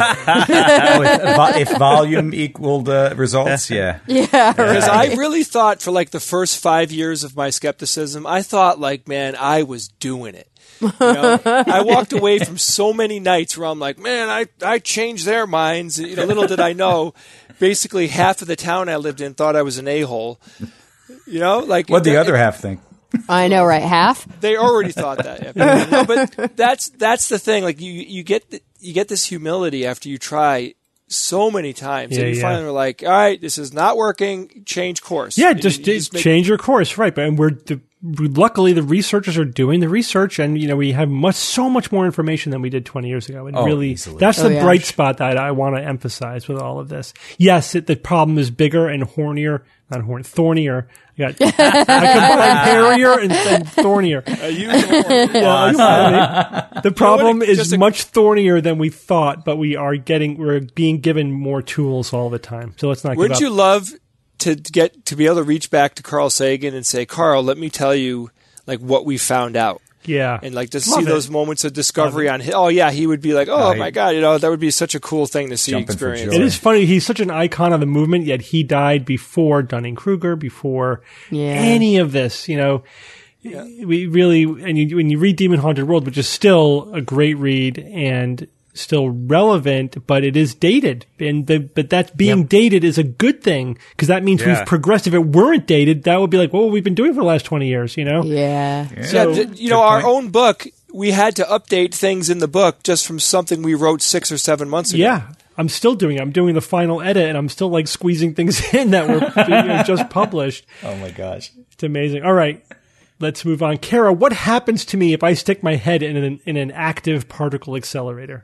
if, vo- if volume equaled uh, results, yeah. Yeah, Because I really thought for like the first five years of my skepticism, I thought like, man, I was doing it. You know, I walked away from so many nights where I'm like, man, I, I changed their minds. You know, little did I know, basically half of the town I lived in thought I was an a-hole. You know, like What'd the other half think? I know, right? Half. They already thought that. Yeah. No, but that's that's the thing. Like you, you get the, you get this humility after you try so many times, Yeah, and you yeah. finally are like, all right, this is not working. Change course. Yeah, And just, you just make- change your course, right? But and we're the, luckily the researchers are doing the research, and you know we have much so much more information than we did twenty years ago. And Oh, really, easily. that's Oh, the yeah. bright spot that I want to emphasize with all of this. Yes, it, the problem is bigger and hornier, not horn, thornier. I got I combined hairier and, and thornier. a huge- Yeah, you follow me. The problem what, is just a- much thornier than we thought, but we are getting we're being given more tools all the time. So let's not give Wouldn't up. you love to get to be able to reach back to Carl Sagan and say, Carl, let me tell you like what we found out. Yeah, And like to Love see it. those moments of discovery on his, oh yeah, he would be like, oh Oh, he- my God, you know, that would be such a cool thing to see Jumping for experience. joy. It is funny. He's such an icon of the movement, yet he died before Dunning-Kruger, before Yeah. any of this. You know, we really and you, when you read Demon Haunted World, which is still a great read and still relevant, but it is dated, and the, but that being dated is a good thing because that means Yeah. we've progressed. If it weren't dated, that would be like, what we've been doing for the last twenty years. You know? Yeah. Yeah, So- th- you know, our own book, we had to update things in the book just from something we wrote six or seven months ago. Yeah, I'm still doing it. I'm doing the final edit, and I'm still like squeezing things in that were you know, just published. Oh my gosh. It's amazing. All right, let's move on. Kara, what happens to me if I stick my head in an in an active particle accelerator?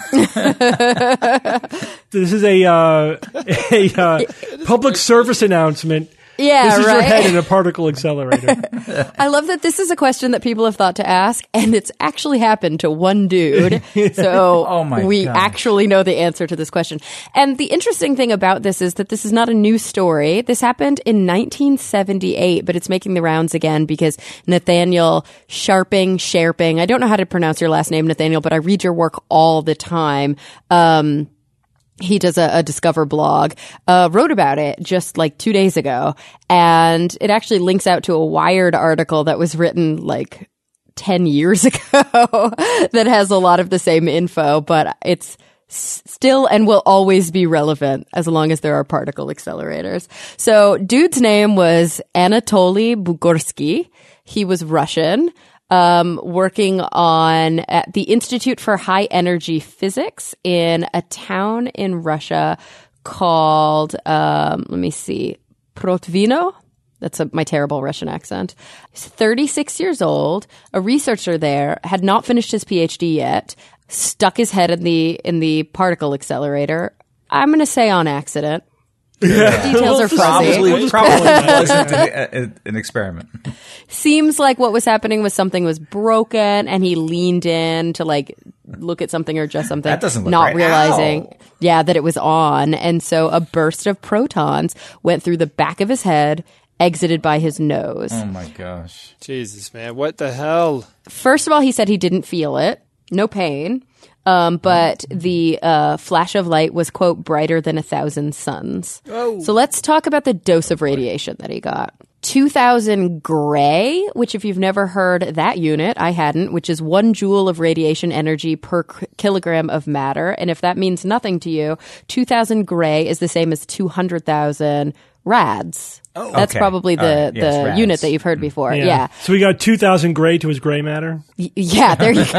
This is a uh, a uh, public service announcement. Yeah, This is your right. head in a particle accelerator. I love that this is a question that people have thought to ask, and it's actually happened to one dude. So Oh my we gosh. actually know the answer to this question. And the interesting thing about this is that this is not a new story. This happened in nineteen seventy-eight, but it's making the rounds again because Nathaniel Sharping, Sharping, I don't know how to pronounce your last name, Nathaniel, but I read your work all the time. Um, he does a, a Discover blog, uh, wrote about it just like two days ago. And it actually links out to a Wired article that was written like ten years ago that has a lot of the same info, but it's s- still and will always be relevant as long as there are particle accelerators. So dude's name was Anatoly Bugorsky. He was Russian. Um, working on at the Institute for High Energy Physics in a town in Russia called, um, let me see, Protvino. That's a, my terrible Russian accent. He's thirty-six years old, a researcher there, had not finished his PhD yet, stuck his head in the in the particle accelerator. I'm going to say on accident. Details are fuzzy. Probably, probably wasn't a- a- an experiment. Seems like what was happening was something was broken and he leaned in to like look at something or adjust something. That doesn't look not right. realizing, Ow. yeah, that it was on. And so a burst of protons went through the back of his head, exited by his nose. Oh my gosh. Jesus, man, what the hell? First of all, he said he didn't feel it, no pain. Um, but the uh, flash of light was, quote, brighter than a thousand suns. Oh. So let's talk about the dose of radiation that he got. two thousand gray, which if you've never heard that unit, I hadn't, which is one joule of radiation energy per k- kilogram of matter. And if that means nothing to you, two thousand gray is the same as two hundred thousand rads. Oh, That's okay. probably the, All right. Yes, the rads. unit that you've heard before. Yeah. So we got two thousand gray to his gray matter. Y- Yeah, there you go.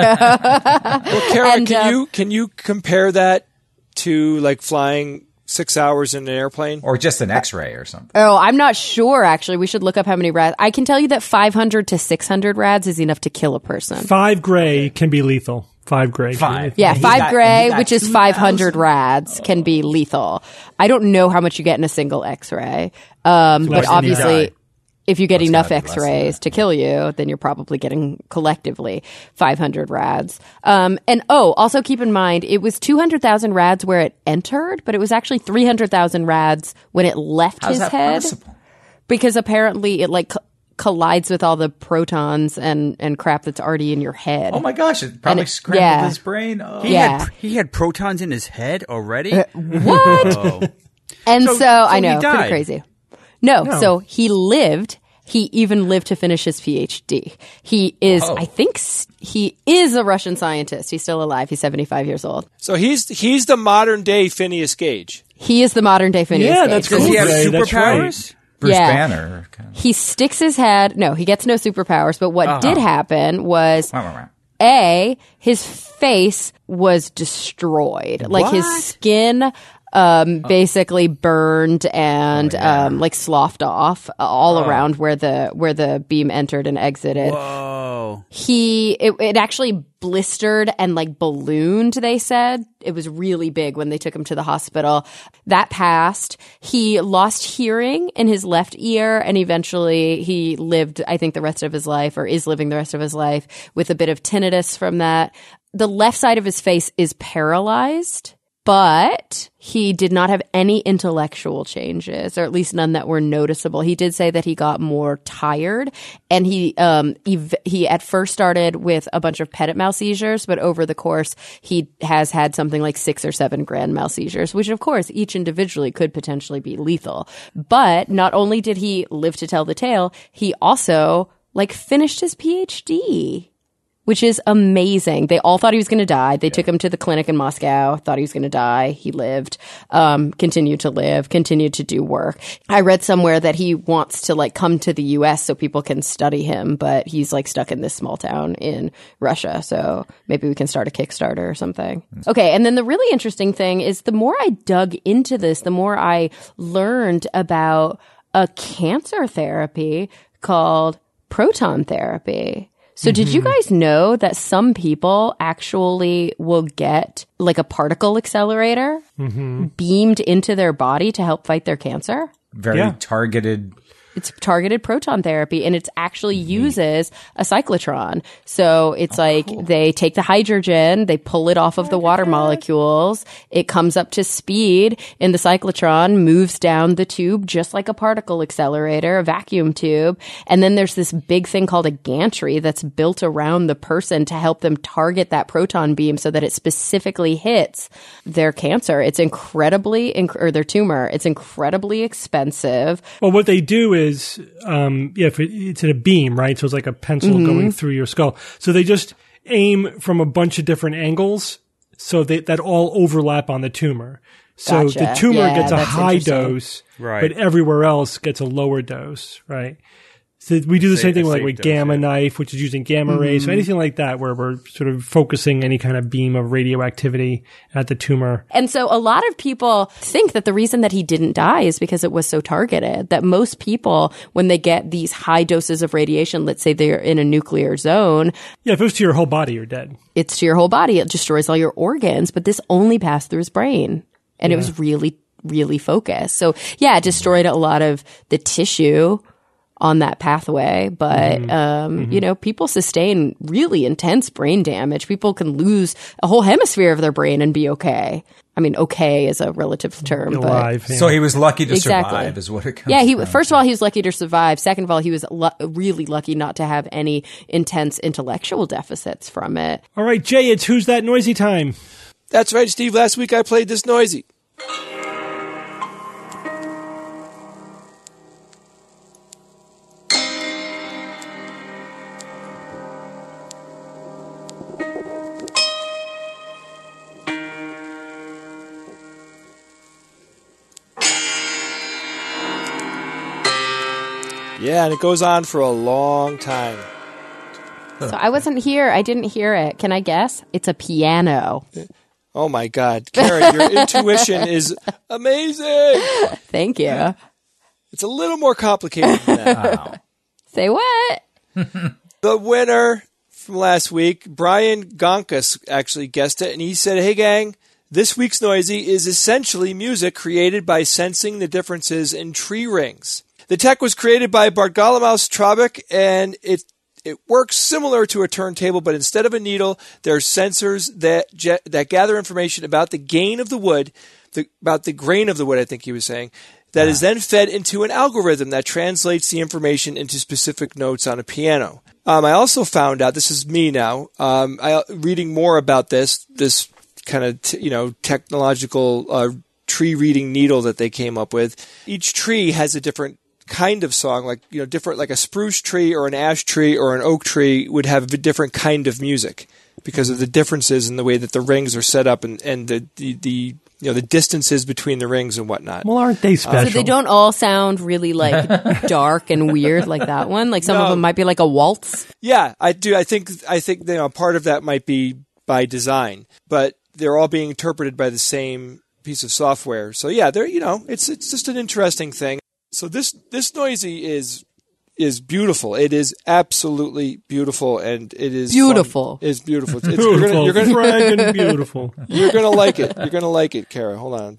Well, Kara, And, can uh, you can you compare that to like flying six hours in an airplane? Or just an X-ray or something. Oh, I'm not sure, actually. We should look up how many rads. I can tell you that five hundred to six hundred rads is enough to kill a person. Five gray can be lethal. Five gray. can be Five. lethal. Yeah, He five got- gray, he got which is five hundred rads, can be lethal. I don't know how much you get in a single X-ray, um, but Less than you obviously, die. if you get That's enough gotta be less than X-rays that. to kill you, then you're probably getting collectively five hundred rads. Um, and oh, also keep in mind, it was two hundred thousand rads where it entered, but it was actually three hundred thousand rads when it left How's his that head. possible? Because apparently it like co- collides with all the protons and, and crap that's already in your head. Oh my gosh! It probably And it- scrambled yeah. his brain. Oh. He Yeah. had he had protons in his head already. What? Oh. And So- so, so I he know, died? pretty crazy. No, No. so he lived, He even lived to finish his P H D. He is, Whoa. I think, s- he is a Russian scientist. He's still alive. He's seventy-five years old. So he's he's the modern day Phineas Gage. He is the modern day Phineas Yeah, Gage. that's Does cool. he have Ray, that's superpowers? Bruce Yeah. Banner. Kind of. He sticks his head. No, he gets no superpowers. But what Uh-huh. did happen was, Wah, wah, wah. A, his face was destroyed. Like What? his skin um, basically burned and Oh, yeah. um, like sloughed off all Oh. around where the where the beam entered and exited. Whoa. He it, it actually blistered and like ballooned, they said. It was really big when they took him to the hospital. That passed. He lost hearing in his left ear, and eventually he lived, I think, the rest of his life, or is living the rest of his life, with a bit of tinnitus from that. The left side of his face is paralyzed, but he did not have any intellectual changes, or at least none that were noticeable. He did say that he got more tired, and he um ev- he at first started with a bunch of petit mal seizures, but over the course he has had something like six or seven grand mal seizures, which of course each individually could potentially be lethal. But not only did he live to tell the tale, he also like finished his P H D. Which is amazing. They all thought he was going to die. They took him to the clinic in Moscow, thought he was going to die. He lived, um, continued to live, continued to do work. I read somewhere that he wants to like come to the U S so people can study him, but he's like stuck in this small town in Russia. So maybe we can start a Kickstarter or something. Okay. And then the really interesting thing is the more I dug into this, the more I learned about a cancer therapy called proton therapy. So did you guys know that some people actually will get like a particle accelerator beamed into their body to help fight their cancer? Very Yeah. targeted. It's targeted proton therapy, and it actually uses a cyclotron. So it's like they take the hydrogen, they pull it off of the water molecules, it comes up to speed in the cyclotron, moves down the tube just like a particle accelerator, a vacuum tube, and then there's this big thing called a gantry that's built around the person to help them target that proton beam so that it specifically hits their cancer. It's incredibly, inc- or their tumor. It's incredibly expensive. Well, what they do is, um, yeah, if it, it's in a beam, right? So it's like a pencil Mm-hmm. going through your skull. So they just aim from a bunch of different angles, so they, that all overlap on the tumor. So Gotcha. the tumor Yeah, gets a that's high interesting. dose, Right. but everywhere else gets a lower dose, right? So we do the Safe- same thing a with, like safe with dose, gamma yeah. knife, which is using gamma rays. So anything like that, where we're sort of focusing any kind of beam of radioactivity at the tumor. And so a lot of people think that the reason that he didn't die is because it was so targeted, that most people, when they get these high doses of radiation, let's say they're in a nuclear zone, Yeah, if it was to your whole body, you're dead. it's to your whole body. It destroys all your organs, but this only passed through his brain. And it was really, really focused. So yeah, it destroyed a lot of the tissue on that pathway. But, um, you know, people sustain really intense brain damage. People can lose a whole hemisphere of their brain and be okay. I mean, okay is a relative term, but Alive. yeah. So he was lucky to Exactly. survive, is what it comes. yeah, he, down first to. of all, he was lucky to survive. Second of all, he was lu- really lucky not to have any intense intellectual deficits from it. All right, Jay, it's Who's That Noisy time. That's right, Steve. Last week I played this noisy. Yeah, and it goes on for a long time. So I wasn't here. I didn't hear it. Can I guess? It's a piano. Oh my God, Karen, your intuition is amazing. Thank you. It's a little more complicated than that. Say what? The winner from last week, Brian Gonkus, actually guessed it, and he said, "Hey gang, this week's noisy is essentially music created by sensing the differences in tree rings. The tech was created by Bartholomeus Traubek, and it it works similar to a turntable, but instead of a needle, there are sensors that ge- that gather information about the gain of the wood, the, about the grain of the wood, I think he was saying, that is then fed into an algorithm that translates the information into specific notes on a piano." Um, I also found out, this is me now, um, I, reading more about this, this kind of, t- you know, technological uh, tree reading needle that they came up with. Each tree has a different kind of song, like, you know, different, like a spruce tree or an ash tree or an oak tree would have a different kind of music because of the differences in the way that the rings are set up and, and the, the, the, you know, the distances between the rings and whatnot. Well, aren't they special? So they don't all sound really like dark and weird like that one. Like some No. of them might be like a waltz. Yeah, I do. I think, I think, you know, part of that might be by design, but they're all being interpreted by the same piece of software. So yeah, they're, you know, it's, it's just an interesting thing. So this, this Noisy is, is beautiful. It is absolutely beautiful, and it is Beautiful. Fun. It's beautiful. It's, it's, Beautiful, You're gonna, you're gonna, friggin' beautiful. you're gonna like it. You're gonna like it, Kara. Hold on.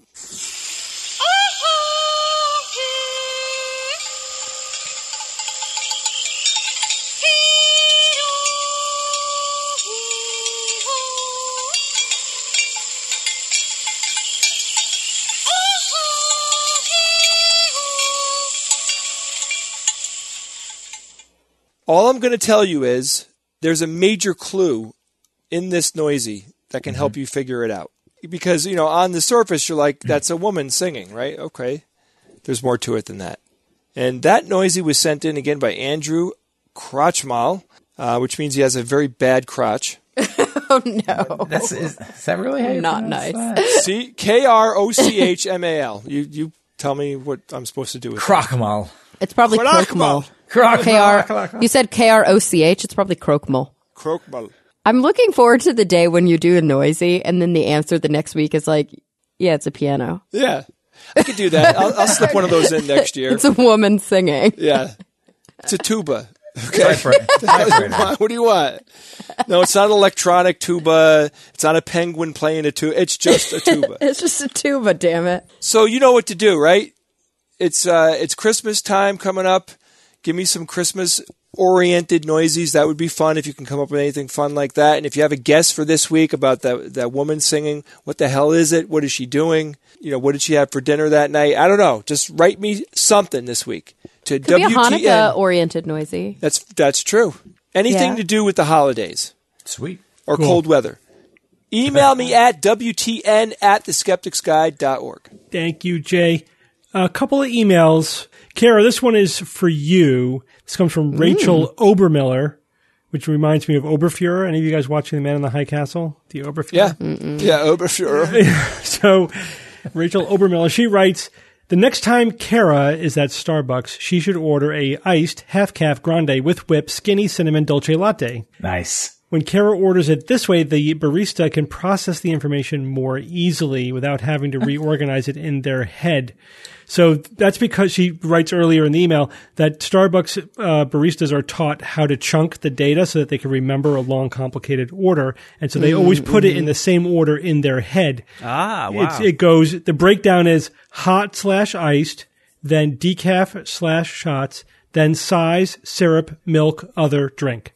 All I'm going to tell you is there's a major clue in this Noisy that can help you figure it out. Because, you know, on the surface, you're like, that's a woman singing, right? Okay. There's more to it than that. And that Noisy was sent in again by Andrew Crotchmal, uh, which means he has a very bad crotch. Oh, no. That's, is, is that really how you Not pronounce nice. that? C K R O C H M A L. You you tell me what I'm supposed to do with that. Crockmal. It's probably Crockmal. croakmal. K R. Crockmal. You said K R O C H. It's probably croakmal. Croakmal. I'm looking forward to the day when you do a Noisy, and then the answer the next week is like, yeah, it's a piano. Yeah. I could do that. I'll, I'll slip one of those in next year. It's a woman singing. Yeah. It's a tuba. Okay. Typewriter. Typewriter. What do you want? No, it's not an electronic tuba. It's not a penguin playing a tuba. It's just a tuba. It's just a tuba, damn it. So you know what to do, right? It's uh, it's Christmas time coming up. Give me some Christmas-oriented Noisies. That would be fun if you can come up with anything fun like that. And if you have a guess for this week about that that woman singing, what the hell is it? What is she doing? You know, what did she have for dinner that night? I don't know. Just write me something this week to Could be a W T N. Hanukkah-oriented Noisy. That's that's true. Anything Yeah. to do with the holidays Sweet. or Cool. cold weather. Email me at W T N at the skeptics guide dot org. Thank you, Jay. A couple of emails. Kara, this one is for you. This comes from Rachel Obermiller, which reminds me of Oberfuhrer. Any of you guys watching The Man in the High Castle? The Oberfuhrer? Yeah. Yeah, Oberfuhrer. So, Rachel Obermiller, she writes, the next time Kara is at Starbucks, she should order a iced half-calf grande with whip skinny cinnamon dolce latte. Nice. When Kara orders it this way, the barista can process the information more easily without having to reorganize it in their head. So that's because she writes earlier in the email that Starbucks uh, baristas are taught how to chunk the data so that they can remember a long, complicated order. And so they mm-hmm. always put it in the same order in their head. Ah, wow. It's, it goes, the breakdown is hot slash iced, then decaf slash shots, then size, syrup, milk, other, drink.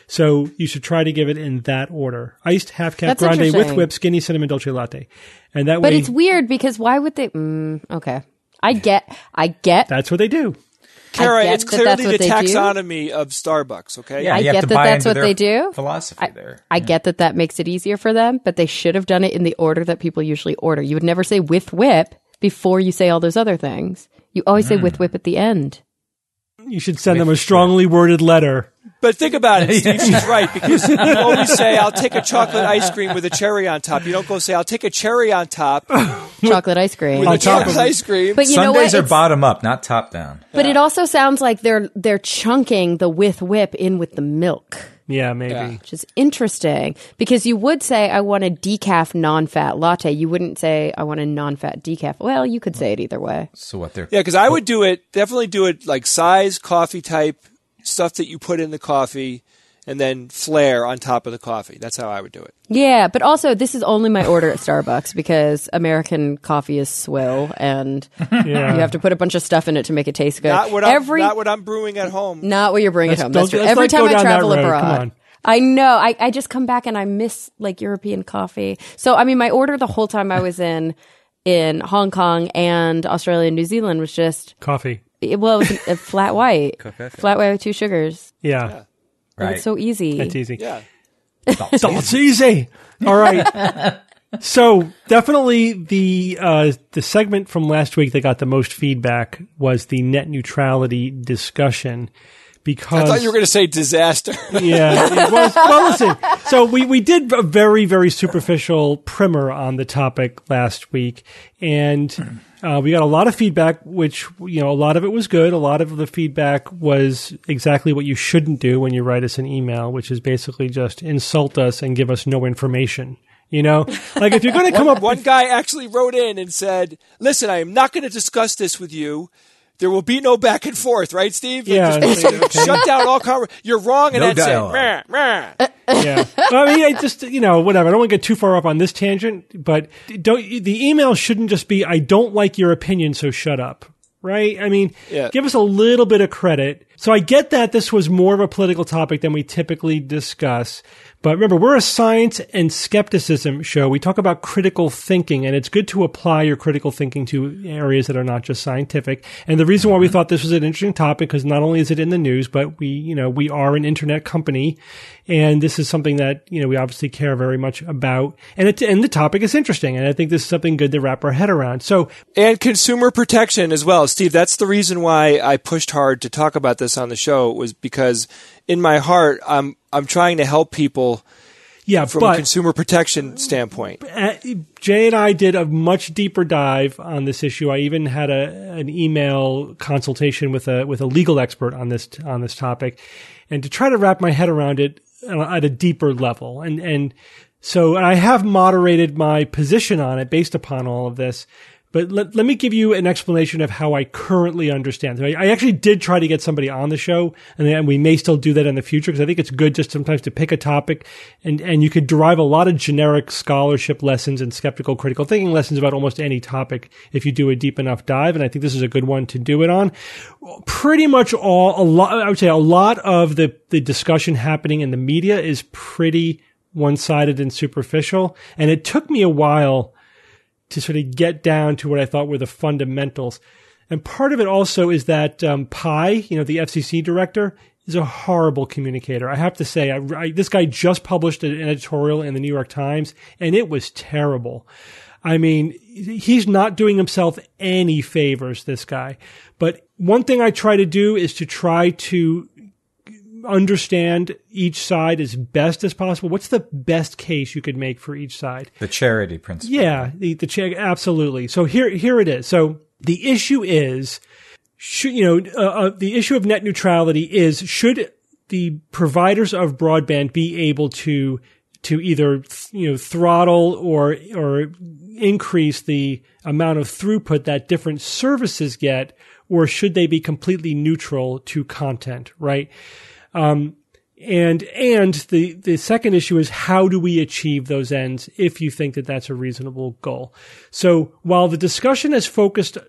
So you should try to give it in that order. Iced half-calf That's grande with interesting. whip, skinny cinnamon dolce latte. And that But way, it's weird because why would they? Mm, okay, I get, I get. that's what they do. Kara, get it's that clearly that's the what they do. taxonomy of Starbucks, okay? Yeah, I you have get to that buy that's into what their they do. philosophy I, there. I get that that makes it easier for them, but they should have done it in the order that people usually order. You would never say with whip before you say all those other things. You always say with whip at the end. You should send them a strongly worded letter. But think about it, Steve. She's right, because you always say, I'll take a chocolate ice cream with a cherry on top. You don't go say, I'll take a cherry on top with Chocolate ice cream. a On top chocolate of it. ice cream. But you know Sundays what? are It's- bottom up, not top down. But it also sounds like they're they're chunking the with whip in with the milk, Yeah, maybe. Yeah. which is interesting because you would say I want a decaf non-fat latte. You wouldn't say I want a non-fat decaf. Well, you could say it either way. So what they're Yeah, because I would do it, definitely do it like size, coffee type, stuff that you put in the coffee, and then flare on top of the coffee. That's how I would do it. Yeah, but also this is only my order at Starbucks because American coffee is swill and Yeah. you have to put a bunch of stuff in it to make it taste good. Not what, I'm, Every not what I'm brewing at home. not what you're bringing Let's- home. That's don't- true. let's Every not time go I down that travel road. Come abroad. on. I know. I, I just come back and I miss like European coffee. So I mean my order the whole time I was in in Hong Kong and Australia and New Zealand was just Coffee. it, well it was a, a flat white. Flat white with two sugars. Yeah. Like, right. it's so easy. That's easy. Yeah. That's easy. All right. So definitely the uh, the segment from last week that got the most feedback was the net neutrality discussion. Because I thought you were going to say disaster. Yeah, it was. Well, listen. So we, we did a very, very superficial primer on the topic last week, and uh, we got a lot of feedback, which, you know, a lot of it was good. A lot of the feedback was exactly what you shouldn't do when you write us an email, which is basically just insult us and give us no information. You know, like if you're going to come up, one with, guy actually wrote in and said, "Listen, I am not going to discuss this with you. There will be no back and forth, right, Steve? Like, Yeah. just Okay. Shut down all conver- You're wrong, and No that's dialogue. it. Meh, meh. Yeah. Well, I mean, I just, you know, whatever. I don't want to get too far up on this tangent, but don't, the email shouldn't just be, I don't like your opinion, so shut up. Right? I mean, Yeah. give us a little bit of credit. So I get that this was more of a political topic than we typically discuss. But remember, we're a science and skepticism show. We talk about critical thinking, and it's good to apply your critical thinking to areas that are not just scientific. And the reason why we thought this was an interesting topic, because not only is it in the news, but we, you know, we are an internet company, and this is something that, you know, we obviously care very much about. And it, and the topic is interesting, and I think this is something good to wrap our head around. So, And consumer protection as well, Steve. That's the reason why I pushed hard to talk about this on the show, was because in my heart, I'm I'm trying to help people yeah, from but a consumer protection standpoint. Uh, Jay and I did a much deeper dive on this issue. I even had a an email consultation with a with a legal expert on this on this topic, and to try to wrap my head around it at a deeper level. And and so I have moderated my position on it based upon all of this. But let, let me give you an explanation of how I currently understand. I, I actually did try to get somebody on the show, and, and we may still do that in the future, because I think it's good just sometimes to pick a topic, and, and you could derive a lot of generic scholarship lessons and skeptical critical thinking lessons about almost any topic if you do a deep enough dive, and I think this is a good one to do it on. Pretty much all, a lot, I would say a lot of the, the discussion happening in the media is pretty one-sided and superficial, and it took me a while to sort of get down to what I thought were the fundamentals. And part of it also is that um, Pai, you know, the F C C director, is a horrible communicator. I have to say, I, I, this guy just published an editorial in the New York Times, and it was terrible. I mean, he's not doing himself any favors, this guy. But one thing I try to do is to try to understand each side as best as possible. What's the best case you could make for each side? The charity principle. Yeah, the, the cha- absolutely. So here, here it is. So the issue is, should, you know, uh, uh, the issue of net neutrality is, should the providers of broadband be able to, to either, you know, throttle or, or increase the amount of throughput that different services get, or should they be completely neutral to content, right? Um, and, and the, the second issue is, how do we achieve those ends if you think that that's a reasonable goal? So while the discussion is focused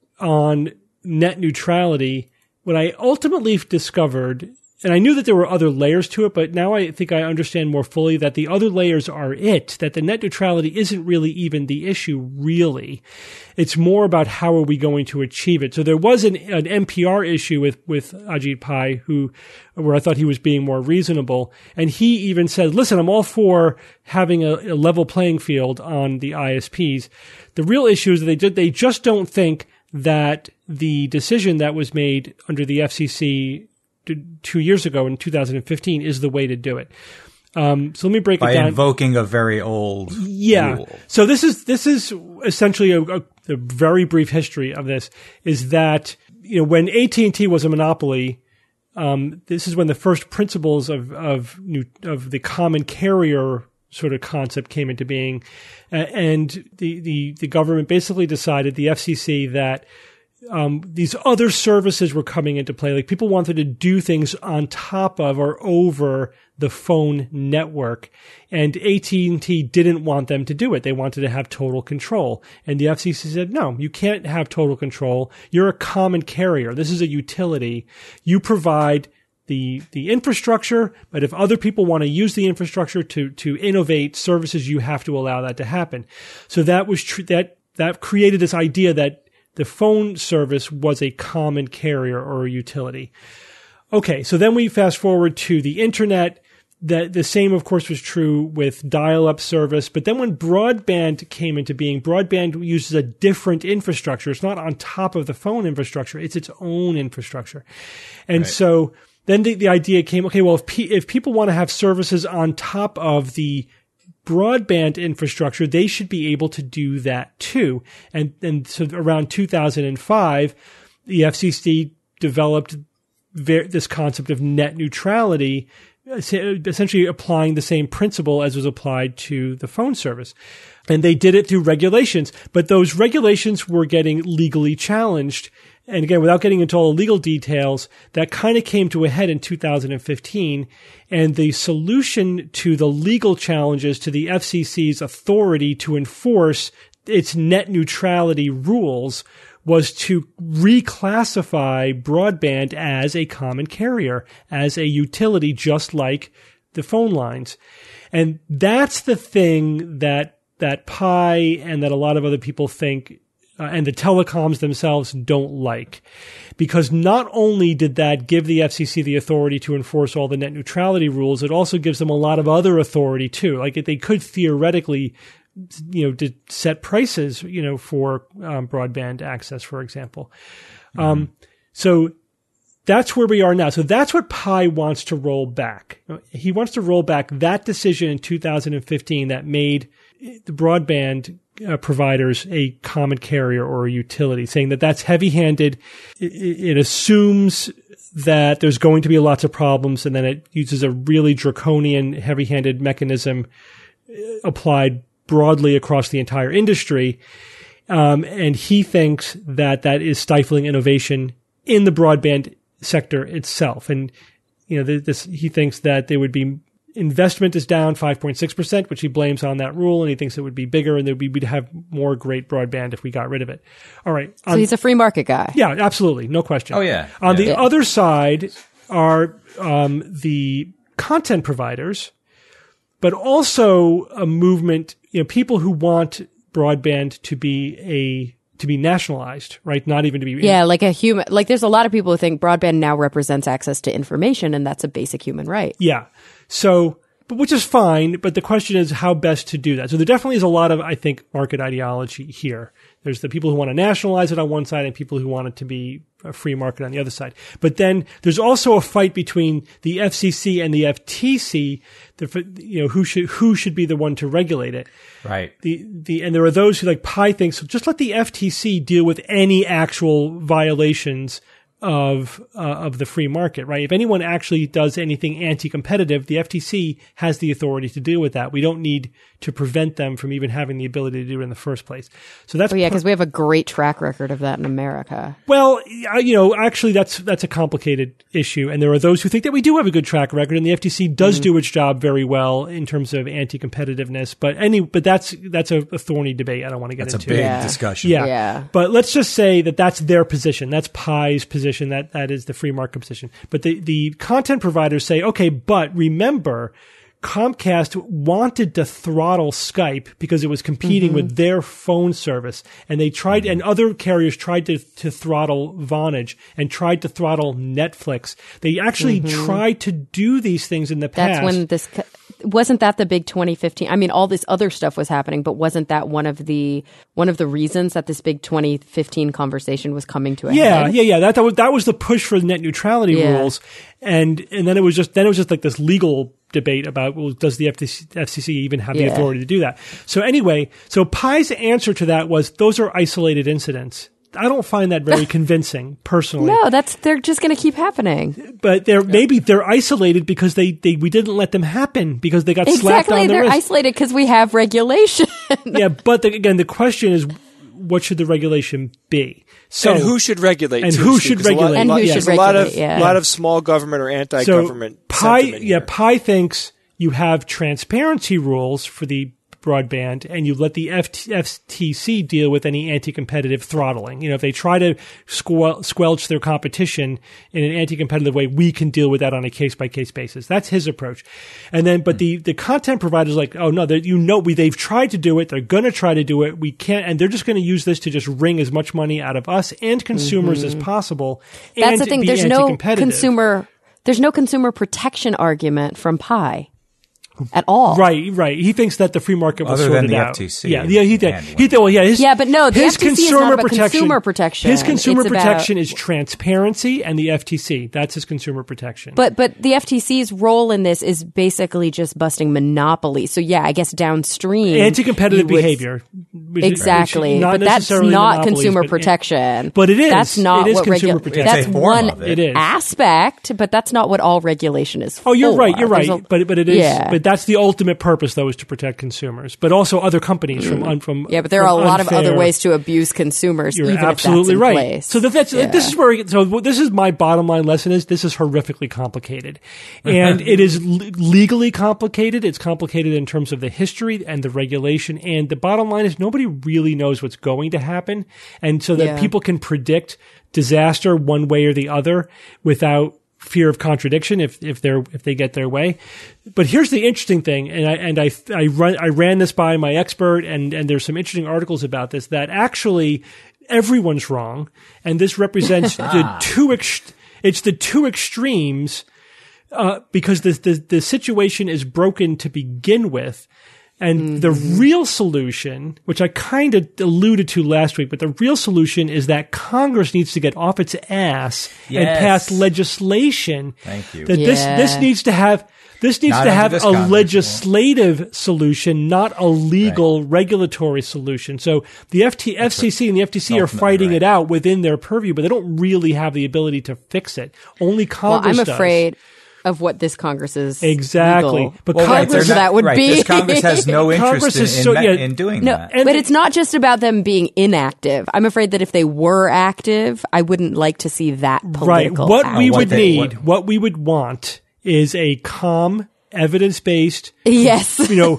on net neutrality, what I ultimately discovered, and I knew that there were other layers to it, but now I think I understand more fully that the other layers are it, that the net neutrality isn't really even the issue, really. It's more about how are we going to achieve it. So there was an, an N P R issue with, with Ajit Pai, who, where I thought he was being more reasonable. And he even said, listen, I'm all for having a, a level playing field on the I S Ps. The real issue is that they did, they just don't think that the decision that was made under the F C C two years ago in two thousand fifteen is the way to do it. Um, so let me break By it down. invoking a very old Yeah. rule. So this is, this is essentially a, a, a very brief history of this, is that, you know, when A T and T was a monopoly, um, this is when the first principles of, of new, of the common carrier sort of concept came into being. Uh, and the, the, the government basically decided, the F C C, that Um, these other services were coming into play. Like, people wanted to do things on top of or over the phone network, and A T and T didn't want them to do it. They wanted to have total control. And the F C C said, no, you can't have total control. You're a common carrier. This is a utility. You provide the, the infrastructure, but if other people want to use the infrastructure to, to innovate services, you have to allow that to happen. So that was tr- that, that created this idea that the phone service was a common carrier or a utility. Okay, so then we fast forward to the internet. That the same, of course, was true with dial-up service. But then when broadband came into being, broadband uses a different infrastructure. It's not on top of the phone infrastructure. It's its own infrastructure. And Right. so then the, the idea came, okay, well, if, pe- if people want to have services on top of the broadband infrastructure, they should be able to do that too. And, and so around two thousand five, the F C C developed ver- this concept of net neutrality, essentially applying the same principle as was applied to the phone service. And they did it through regulations, but those regulations were getting legally challenged. And again, without getting into all the legal details, that kind of came to a head in two thousand fifteen. And the solution to the legal challenges to the F C C's authority to enforce its net neutrality rules was to reclassify broadband as a common carrier, as a utility, just like the phone lines. And that's the thing that that Pi and that a lot of other people think, uh, and the telecoms themselves don't like. Because not only did that give the F C C the authority to enforce all the net neutrality rules, it also gives them a lot of other authority too. Like they could theoretically, you know, to set prices, you know, for um, broadband access, for example. Mm-hmm. Um, so that's where we are now. So that's what Pi wants to roll back. He wants to roll back that decision in two thousand fifteen that made the broadband uh, providers a common carrier or a utility, saying that that's heavy-handed. It, it assumes that there's going to be lots of problems, and then it uses a really draconian, heavy-handed mechanism applied broadly across the entire industry. Um, and he thinks that that is stifling innovation in the broadband sector itself. And, you know, this, he thinks that there would be investment is down five point six percent, which he blames on that rule. And he thinks it would be bigger and there would be, we'd have more great broadband if we got rid of it. All right. So um, he's a free market guy. Yeah, absolutely. No question. Oh, yeah. On yeah. the yeah. other side are um, the content providers, but also a movement, you know, people who want broadband to be a to be nationalized, right? Not even to be yeah, like a human. Like there's a lot of people who think broadband now represents access to information, and that's a basic human right. Yeah. So, but which is fine. But the question is how best to do that. So there definitely is a lot of, I think, market ideology here. There's the people who want to nationalize it on one side and people who want it to be a free market on the other side. But then there's also a fight between the F C C and the F T C. The, you know, who should who should be the one to regulate it? Right. The the and there are those who, like Pi thinks, just let the F T C deal with any actual violations of uh, of the free market, right? If anyone actually does anything anti-competitive, the F T C has the authority to deal with that. We don't need to prevent them from even having the ability to do it in the first place. So that's oh yeah, because we have a great track record of that in America. Well, you know, actually, that's that's a complicated issue, and there are those who think that we do have a good track record, and the F T C does mm-hmm. do its job very well in terms of anti-competitiveness. But any, but that's that's a, a thorny debate. I don't want to get that's into. That's a big yeah. discussion. Yeah. yeah, but let's just say that that's their position. That's Pi's position. That that is the free market position. But the the content providers say, okay, but remember, Comcast wanted to throttle Skype because it was competing mm-hmm. with their phone service. And they tried, mm-hmm. and other carriers tried to, to throttle Vonage and tried to throttle Netflix. They actually mm-hmm. tried to do these things in the past. That's when this, wasn't that the big twenty fifteen? I mean, all this other stuff was happening, but wasn't that one of the, one of the reasons that this big twenty fifteen conversation was coming to a yeah, head? Yeah, yeah, That, that was, that was the push for net neutrality yeah. rules. And, and then it was just, then it was just like this legal debate about, well, does the F C C even have the yeah. authority to do that? So anyway, so Pi's answer to that was, those are isolated incidents. I don't find that very convincing, personally. No, that's they're just going to keep happening. But they're maybe they're isolated because they, they we didn't let them happen because they got exactly, slapped on the they're wrist. isolated because we have regulation. Yeah, but the, again, the question is, what should the regulation be? So, and who should regulate? And too, who Steve, should regulate? A lot, and who yes. should a lot regulate? Of, yeah. A lot of small government or anti-government. So Pi, yeah, here. Pi thinks you have transparency rules for the broadband, and you let the F T C deal with any anti-competitive throttling. You know, if they try to squel- squelch their competition in an anti-competitive way, we can deal with that on a case-by-case basis. That's his approach. And then, but the, the content providers are like, oh no, you know, we they've tried to do it. They're going to try to do it. We can't, and they're just going to use this to just wring as much money out of us and consumers mm-hmm. as possible. That's and the thing. Be There's no anti-competitive. consumer. There's no consumer protection argument from Pi. at all. Right, right. He thinks that the free market will Other sort than it the out. F T C Yeah, yeah. He did. and He did. Well, yeah. His, Yeah, but no, the his F T C is consumer not about protection. consumer protection. His consumer It's about- protection is transparency, and the F T C. That's his consumer protection. But but the F T C's role in this is basically just busting monopoly. So yeah, I guess downstream anti-competitive you would- behavior. Which is- Exactly, which not but that's necessarily not monopolies, consumer but- protection. But it is. That's not It is what consumer regu- protection. That's It's a form one of it. It is. aspect, but that's not what all regulation is. Oh, you're for. right. You're right. There's a- but but it is. Yeah. But that's the ultimate purpose, though, is to protect consumers, but also other companies from un, from. yeah, but there are a from lot of other unfair- ways to abuse consumers. You're even absolutely if that's in right. Place. So that, that's Yeah. this is where so this is my bottom line lesson is this is horrifically complicated, and it is le- legally complicated. It's complicated in terms of the history and the regulation, and the bottom line is nobody really knows what's going to happen, and so that Yeah. people can predict disaster one way or the other without fear of contradiction if if they're if they get their way. But here's the interesting thing, and I and I I run I ran this by my expert, and and there's some interesting articles about this that actually everyone's wrong, and this represents the two ex- it's the two extremes uh, because the, the the situation is broken to begin with. And Mm-hmm. the real solution, which I kind of alluded to last week, but the real solution is that Congress needs to get off its ass and Yes. pass legislation. Thank you. That this Yeah. this needs to have this needs Not to under have this a Congress, legislative solution, not a legal regulatory solution. So the F T, F C C and the F T C are ultimately fighting right. it out within their purview, but they don't really have the ability to fix it. Only well, Congress I'm does. afraid of what this Congress is Exactly. legal. But Well, right, Congress, they're not- that would right, be- This Congress has no Congress interest is in, so- in, yeah. in doing No, that. And- but it's not just about them being inactive. I'm afraid that if they were active, I wouldn't like to see that right. political. What act. we what would they- need, what- what we would want is a calm, evidence-based, Yes. you know,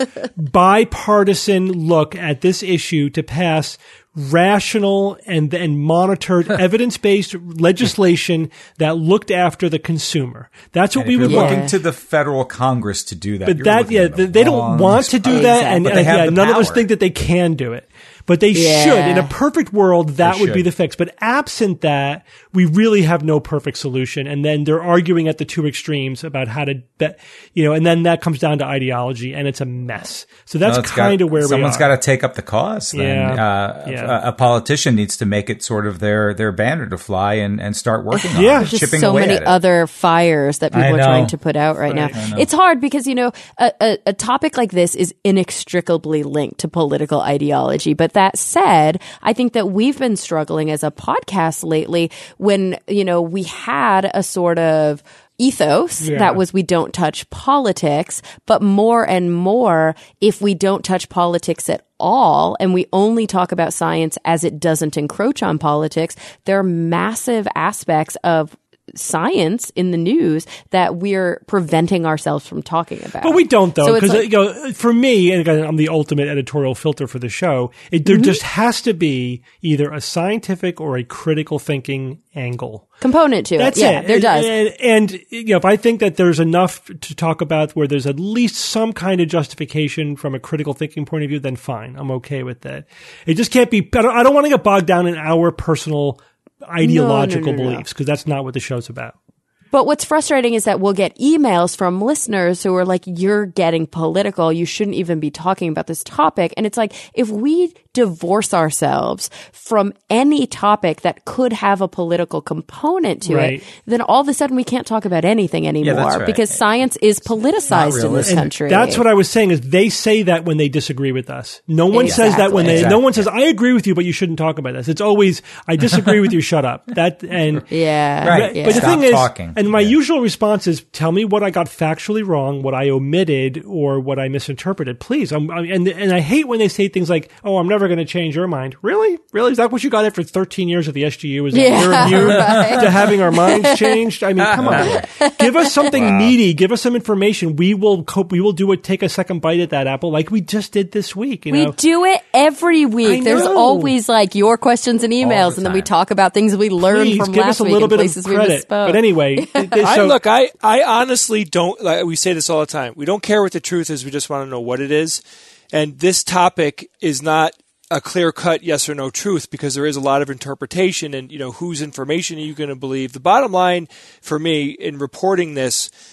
bipartisan look at this issue to pass rational and and monitored evidence-based legislation that looked after the consumer. That's what And we if would you're want. looking to the federal Congress to do that. But you're that, looking yeah, at a they don't long want to do that, and, But they and have yeah, the none of us power. think that they can do it. But they Yeah. should. In a perfect world, that They would be should. the fix. But absent that, we really have no perfect solution. And then they're arguing at the two extremes about how to, be, you know, and then that comes down to ideology, and it's a mess. So that's No, it's kind got- of where we are. Someone's got to take up the cause. Then. Yeah. Uh, Yeah. A, a politician needs to make it sort of their, their banner to fly and, and start working on Yeah. it, There's There's just chipping so away many at it. other fires that people I are know. trying to put out right, now. It's hard because, you know, a, a, a topic like this is inextricably linked to political ideology. But that said, I think that we've been struggling as a podcast lately when, you know, we had a sort of ethos Yeah. that was we don't touch politics, but more and more, if we don't touch politics at all and we only talk about science as it doesn't encroach on politics, there are massive aspects of science in the news that we're preventing ourselves from talking about. But we don't, though, So it's because like- you know, for me, and again, I'm the ultimate editorial filter for the show. It, there Mm-hmm. just has to be either a scientific or a critical thinking angle. component to That's it. Yeah, it. there does. And, and, you know, if I think that there's enough to talk about where there's at least some kind of justification from a critical thinking point of view, then fine, I'm okay with that. It just can't be. I don't, I don't want to get bogged down in our personal ideological no, no, no. beliefs because that's not what the show's about. But what's frustrating is that we'll get emails from listeners who are like, you're getting political. You shouldn't even be talking about this topic. And it's like, if we divorce ourselves from any topic that could have a political component to Right. it, then all of a sudden we can't talk about anything anymore that's right. because science is politicized in this realistic. country. That's what I was saying is they say that when they disagree with us. No one says that when they, Exactly. no one says, I agree with you, but you shouldn't talk about this. It's always, I disagree with you, shut up. That, and, Yeah. Right. Yeah. but the Stop thing is, talking. and my Yeah. usual response is, tell me what I got factually wrong, what I omitted, or what I misinterpreted. Please. I'm, I'm, and and I hate when they say things like, "Oh, I'm never going to change your mind." Really, really, is that what you got after thirteen years of the S G U? Is that Yeah, you're immune right. to having our minds changed? I mean, come on, give us something meaty, give us some information. We will cope. We will do it. Take a second bite at that apple, like we just did this week. You We know, do it every I week. There's know. always like your questions and emails, the and then we time. talk about things we learned please from give last us a week little and bit places of we credit. misspoke. But anyway, th- th- I so, look, I, I honestly don't like we say this all the time. We don't care what the truth is, we just want to know what it is. And this topic is not a clear cut yes or no truth because there is a lot of interpretation and, you know, whose information are you going to believe? The bottom line for me in reporting this,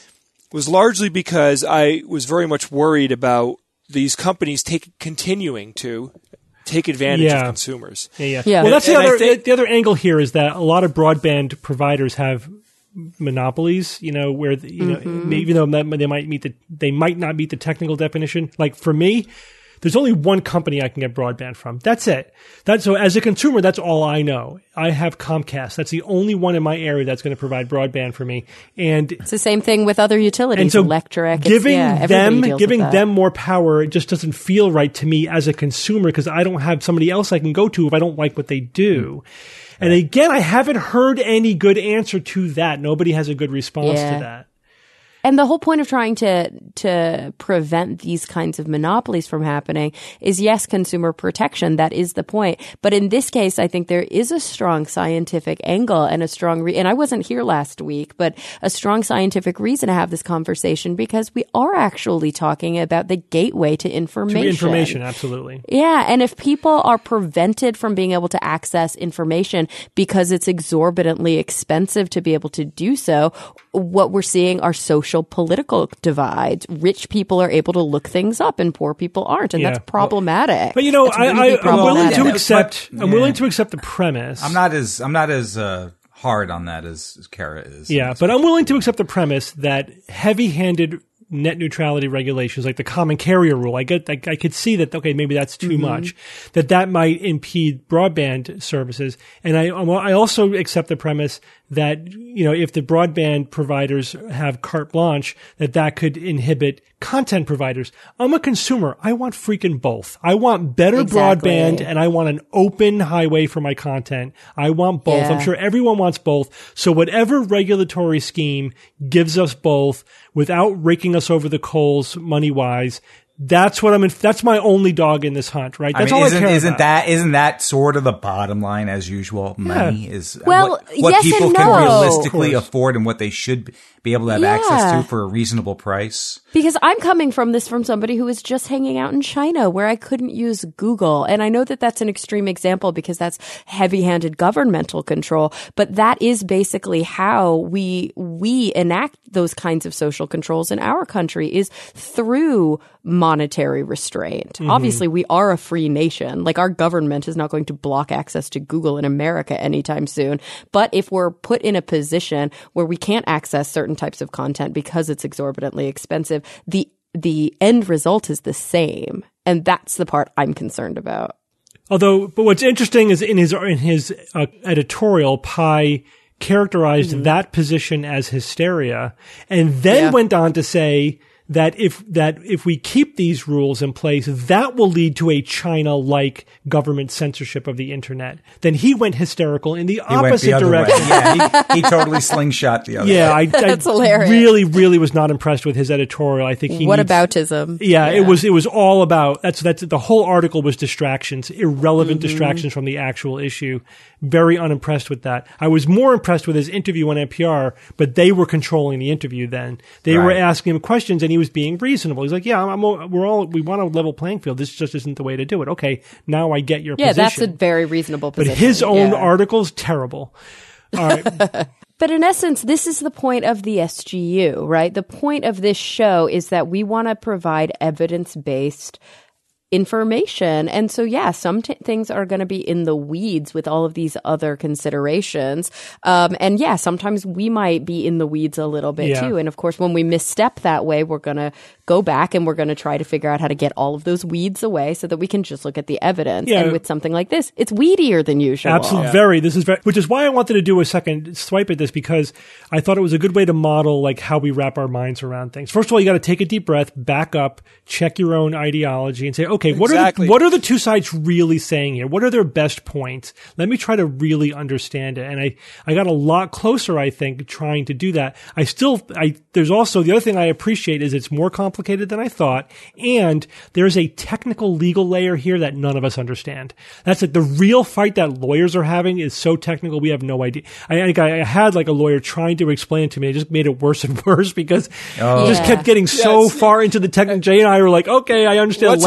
was largely because I was very much worried about these companies take continuing to take advantage Yeah. of consumers. Yeah, yeah. Yeah. Well, that's the And I other think- the other angle here is that a lot of broadband providers have monopolies. You know, where the, you Mm-hmm. know, even though they might meet the they might not meet the technical definition. Like for me, there's only one company I can get broadband from. That's it. That's so as a consumer, that's all I know. I have Comcast. That's the only one in my area that's going to provide broadband for me. And It's the same thing with other utilities, and so electric. It's- giving yeah, everybody them deals giving with that. them more power, it just doesn't feel right to me as a consumer because I don't have somebody else I can go to if I don't like what they do. And again, I haven't heard any good answer to that. Nobody has a good response Yeah. to that. And the whole point of trying to to prevent these kinds of monopolies from happening is, yes, consumer protection. That is the point. But in this case, I think there is a strong scientific angle and a strong re- and I wasn't here last week, but a strong scientific reason to have this conversation because we are actually talking about the gateway to To information. information, absolutely. Yeah, and if people are prevented from being able to access information because it's exorbitantly expensive to be able to do so, what we're seeing are social political divides. Rich people are able to look things up and poor people aren't, and Yeah. that's problematic. But you know, That's I, really I, I'm willing problematic. to Yeah, accept. but- I'm yeah. willing to accept the premise. I'm not as I'm not as uh, hard on that as, as Kara is. Yeah, but I'm willing to accept the premise that heavy-handed net neutrality regulations, like the common carrier rule, I get, I, I could see that. Okay, maybe that's too Mm-hmm. much. That that might impede broadband services, and I I also accept the premise that you know if the broadband providers have carte blanche, that that could inhibit content providers. I'm a consumer. I want freaking both. I want better Exactly. broadband, and I want an open highway for my content. I want both. Yeah. I'm sure everyone wants both. So whatever regulatory scheme gives us both without raking us over the coals money wise, that's what I'm in. That's my only dog in this hunt, right? I That's mean, all isn't, I care isn't about. that isn't that sort of the bottom line as usual? Money is Well, what, what yes people and can no. realistically Of course. afford and what they should be able to have Yeah. access to for a reasonable price. Because I'm coming from this from somebody who was just hanging out in China where I couldn't use Google. And I know that that's an extreme example because that's heavy-handed governmental control, but that is basically how we we enact those kinds of social controls in our country is through monetary restraint. Mm-hmm. Obviously, we are a free nation. Like our government is not going to block access to Google in America anytime soon. But if we're put in a position where we can't access certain types of content because it's exorbitantly expensive, the the end result is the same. And that's the part I'm concerned about. Although, but what's interesting is in his in his uh, editorial, Pai characterized that position as hysteria, and then Yeah. went on to say that if that if we keep these rules in place, that will lead to a China-like government censorship of the internet. Then he went hysterical in the He went opposite the other direction. way. Yeah, he, he totally slingshot the other Yeah, way. I, That's I hilarious. really, really was not impressed with his editorial. I think he What needs- aboutism? Yeah, it was it was all about that's that's the whole article was distractions, irrelevant Mm-hmm. distractions from the actual issue. Very unimpressed with that. I was more impressed with his interview on N P R, but they were controlling the interview then. They were Right. asking him questions and he was being reasonable. He's like, "Yeah, I'm, I'm we're all we want a level playing field. This just isn't the way to do it." Okay, now I get your Yeah, position. that's a very reasonable but position. his own Yeah. article's terrible. All right. But in essence, this is the point of the S G U, right? The point of this show is that we want to provide evidence-based information. And so, yeah, some t- things are going to be in the weeds with all of these other considerations. Um, and yeah, sometimes we might be in the weeds a little bit Yeah. too. And of course, when we misstep that way, we're going to go back and we're going to try to figure out how to get all of those weeds away so that we can just look at the evidence. Yeah. And with something like this, it's weedier than usual. Absolutely, very. This is very, which is why I wanted to do a second swipe at this because I thought it was a good way to model like how we wrap our minds around things. First of all, you got to take a deep breath, back up, check your own ideology, and say, okay, what Exactly. are the, what are the two sides really saying here? What are their best points? Let me try to really understand it. And I, I got a lot closer, I think, trying to do that. I still, I there's also the other thing I appreciate is it's more complicated than I thought, and there's a technical legal layer here that none of us understand. That's it. The real fight that lawyers are having is so technical we have no idea. I, I, I had like a lawyer trying to explain it to me. It just made it worse and worse because it just Yeah. kept getting so Yes. far into the technical. Jay and I were like, okay, I understand What's less. happening?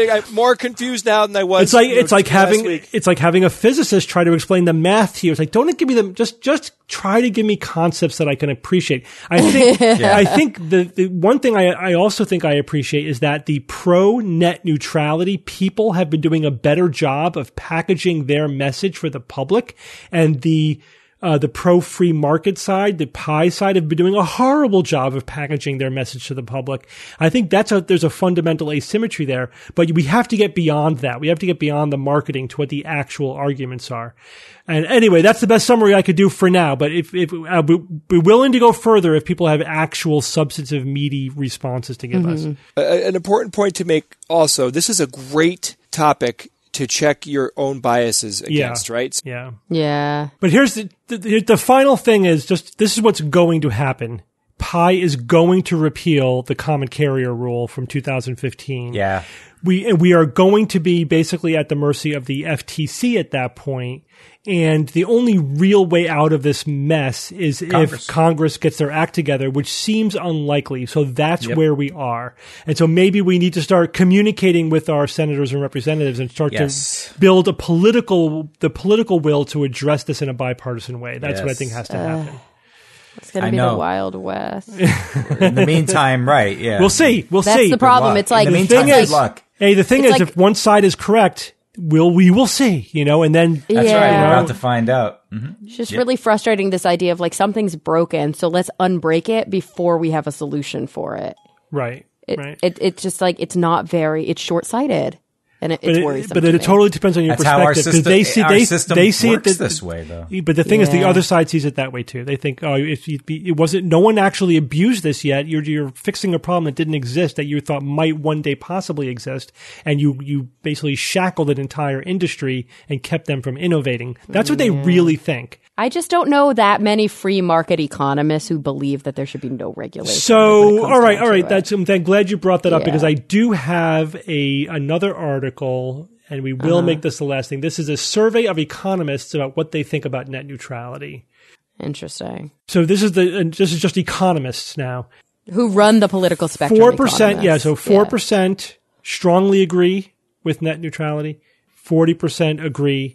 right. I'm more confused now than I was. It's like you know, it's like last having week. it's like having a physicist try to explain the math to you. It's like, don't give me them. Just just try to give me concepts that I can appreciate. I think I think the, the one thing I I also think I appreciate is that the pro net neutrality people have been doing a better job of packaging their message for the public, and the Uh, the pro-free market side, the pie side, have been doing a horrible job of packaging their message to the public. I think that's a, there's a fundamental asymmetry there, but we have to get beyond that. We have to get beyond the marketing to what the actual arguments are. And anyway, that's the best summary I could do for now, but if, if, I'll be, be willing to go further if people have actual substantive, meaty responses to give mm-hmm. us. Uh, an important point to make also, this is a great topic to check your own biases against, yeah. right? Yeah. Yeah. But here's the, the the final thing is just, this is what's going to happen. Pi is going to repeal the common carrier rule from two thousand fifteen. Yeah. We, we are going to be basically at the mercy of the F T C at that point. And the only real way out of this mess is Congress. if Congress gets their act together, which seems unlikely. So that's Yep. where we are. And so maybe we need to start communicating with our senators and representatives and start Yes. to build a political, the political will to address this in a bipartisan way. That's what I Yes. think has to happen. It's going to I be know. the Wild West. In the meantime, right? Yeah. We'll see. We'll That's see. the problem. luck. It's like In the it's meantime, like- good luck. Hey, the thing It's is, like- if one side is correct, we'll, we will see, you know, and then That's Yeah. right. We're You know? about to find out. Mhm. It's just really frustrating, this idea of like something's broken, so let's unbreak it before we have a solution for it. right, It, right. it it's just like it's not very it's short sighted, and it, it's But it, worrisome. but to it, me. totally depends on your That's how our perspective system, they see our they, system they see works it that, this way, though. But the thing is, the Yeah. other side sees it that way too. They think, oh, if you, it wasn't, no one actually abused this yet. You're you're fixing a problem that didn't exist that you thought might one day possibly exist, and you you basically shackled an entire industry and kept them from innovating. That's what they really think. I just don't know that many free market economists who believe that there should be no regulation. when it So, comes all right, down all to right. it. That's I'm glad you brought that up Yeah. because I do have a another article, and we will Uh-huh. make this the last thing. This is a survey of economists about what they think about net neutrality. Interesting. So this is the and this is just economists now. Who run the political spectrum? Four percent, yeah. economists. So four Yeah. percent strongly agree with net neutrality. Forty percent agree,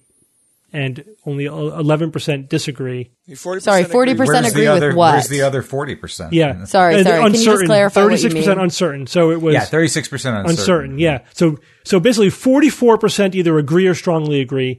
and only eleven percent disagree. forty percent Sorry, forty agree. percent Where's agree the with other, what? Where's the other forty percent? Yeah. Sorry, And sorry. Can you just uncertain, clarify what you thirty-six percent mean? uncertain. So it was Yeah, thirty-six percent uncertain. uncertain. Yeah. So so basically, forty-four percent either agree or strongly agree.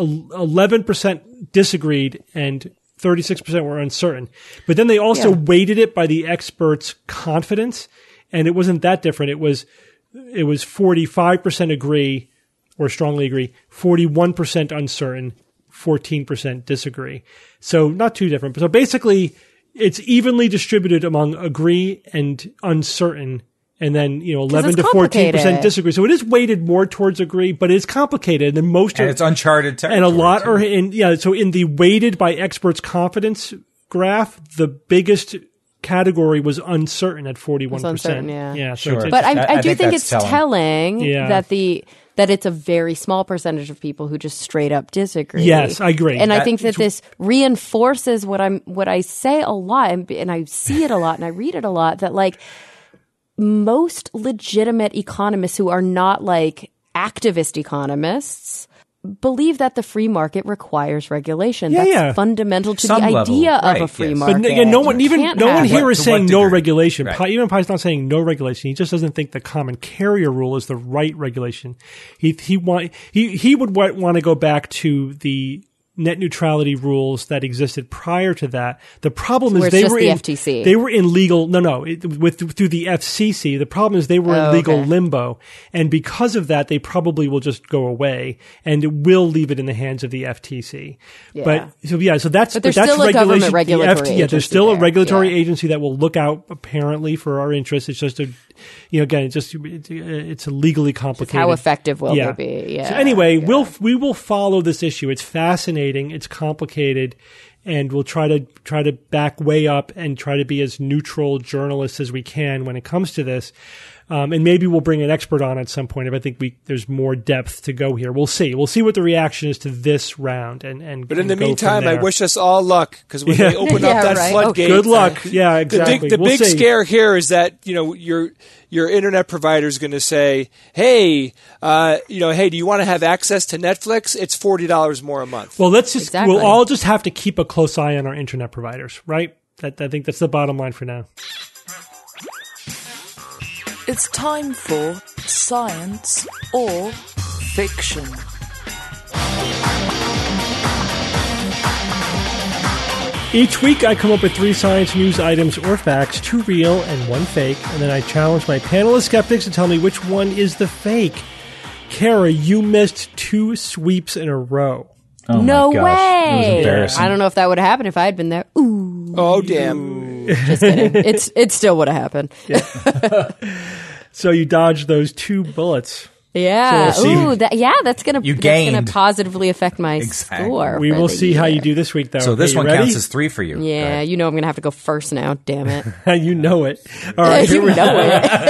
Eleven percent disagreed, and thirty-six percent were uncertain. But then they also Yeah. weighted it by the experts' confidence, and it wasn't that different. It was it was forty-five percent agree or strongly agree, forty-one percent uncertain, fourteen percent disagree. So not too different. So basically, it's evenly distributed among agree and uncertain. And then, you know, eleven it's to fourteen percent complicated. disagree. So it is weighted more towards agree, but it's complicated. And most And are, it's uncharted territory. and a lot too. are in, yeah. So in the weighted by experts confidence graph, the biggest category was uncertain at forty-one percent. uncertain, yeah. Yeah. So Sure. it's- But I, I- I, I do think think that's it's telling. telling, Yeah. that the that it's a very small percentage of people who just straight up disagree. Yes, I agree. And I That- think that this reinforces what I'm what I say a lot, and, and I see it a lot, and I read it a lot. That like most legitimate economists who are not like activist economists believe that the free market requires regulation. Yeah, That's yeah. fundamental to Some the level, idea of right, a free yes. But market. again, no one, You even can't no one have- here What- is to saying what no degree? regulation. Right. Pi, even Pi's not saying no regulation. He just doesn't think the common carrier rule is the right regulation. He he want he he would want, want to go back to the net neutrality rules that existed prior to that. The problem Where is it's they just were the in F T C. they were in legal no no it, with through the F C C. The problem is they were Oh, in legal okay. limbo, and because of that, they probably will just go away, and it will leave it in the hands of the F T C. Yeah. But so yeah, so that's But there's that's still a government regulation. The F T regulatory yeah, there's agency still a there. regulatory Yeah. agency that will look out apparently for our interests. It's just a, you know, again, it's just it's, it's a legally complicated. how effective will yeah. they be? Yeah. So anyway, Yeah. we'll we will follow this issue. It's fascinating. It's complicated, and we'll try to try to back way up and try to be as neutral journalists as we can when it comes to this. Um, and maybe we'll bring an expert on at some point if I think we there's more depth to go here. We'll see. We'll see what the reaction is to this round. And, and But in and the go meantime, from I there. wish us all luck, because when Yeah. they open Yeah, up that right. floodgate, Good luck. Yeah, the exactly. big, the We'll big see. scare here is that, you know, your your internet provider is going to say, hey, uh, you know, hey, do you want to have access to Netflix? It's forty dollars more a month. Well, let's just, Exactly. we'll all just have to keep a close eye on our internet providers, right? That, I think that's the bottom line for now. It's time for Science or Fiction. Each week, I come up with three science news items or facts, two real and one fake, and then I challenge my panel of skeptics to tell me which one is the fake. Kara, you missed two sweeps in a row. Oh no my gosh. It was way. embarrassing. I don't know if that would have happened if I had been there. Ooh, Oh, damn. just kidding. It's it still would have happened. So you dodged those two bullets. Yeah. So we'll see. Ooh, that, yeah. That's gonna You that's gonna gained. positively affect my Exactly. score. We for will the see how year. you do this week, though. So this Okay, you one ready? counts as three for you. Yeah, Right. you know I'm gonna have to go first now. Damn it. You know it. All right, here you we, know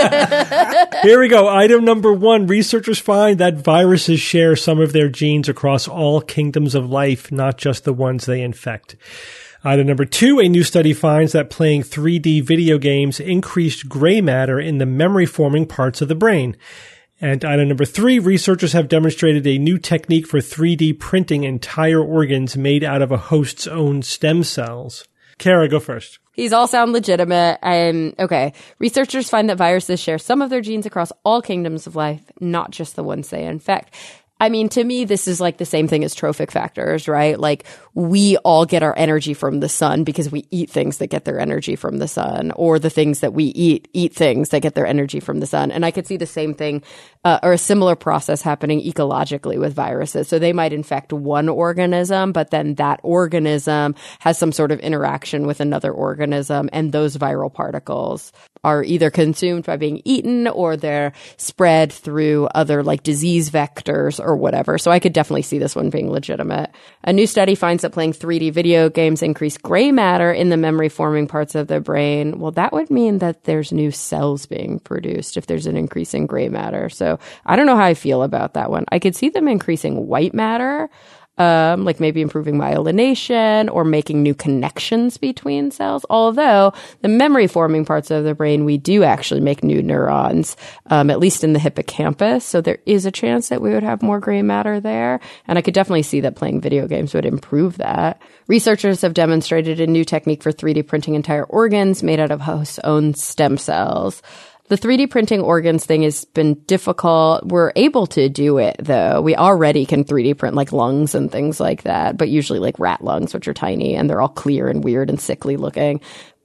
it. here we go. Item number one. Researchers find that viruses share some of their genes across all kingdoms of life, not just the ones they infect. Item number two, a new study finds that playing three D video games increased gray matter in the memory-forming parts of the brain. And item number three, researchers have demonstrated a new technique for three D printing entire organs made out of a host's own stem cells. Kara, go first. These all sound legitimate. Um, okay. Researchers find that viruses share some of their genes across all kingdoms of life, not just the ones they infect. I mean, to me, this is like the same thing as trophic factors, right? Like, we all get our energy from the sun because we eat things that get their energy from the sun, or the things that we eat, eat things that get their energy from the sun. And I could see the same thing, uh, or a similar process happening ecologically with viruses. So they might infect one organism, but then that organism has some sort of interaction with another organism, and those viral particles are either consumed by being eaten, or they're spread through other like disease vectors or whatever. So I could definitely see this one being legitimate. A new study finds that playing three D video games increase gray matter in the memory forming parts of the brain. Well, that would mean that there's new cells being produced if there's an increase in gray matter. So I don't know how I feel about that one. I could see them increasing white matter. Um, like maybe improving myelination or making new connections between cells. Although the memory forming parts of the brain, we do actually make new neurons, um, at least in the hippocampus. So there is a chance that we would have more gray matter there. And I could definitely see that playing video games would improve that. Researchers have demonstrated a new technique for three D printing entire organs made out of host's own stem cells. The three D printing organs thing has been difficult. We're able to do it, though. We already can three D print like lungs and things like that, but usually like rat lungs, which are tiny and they're all clear and weird and sickly looking.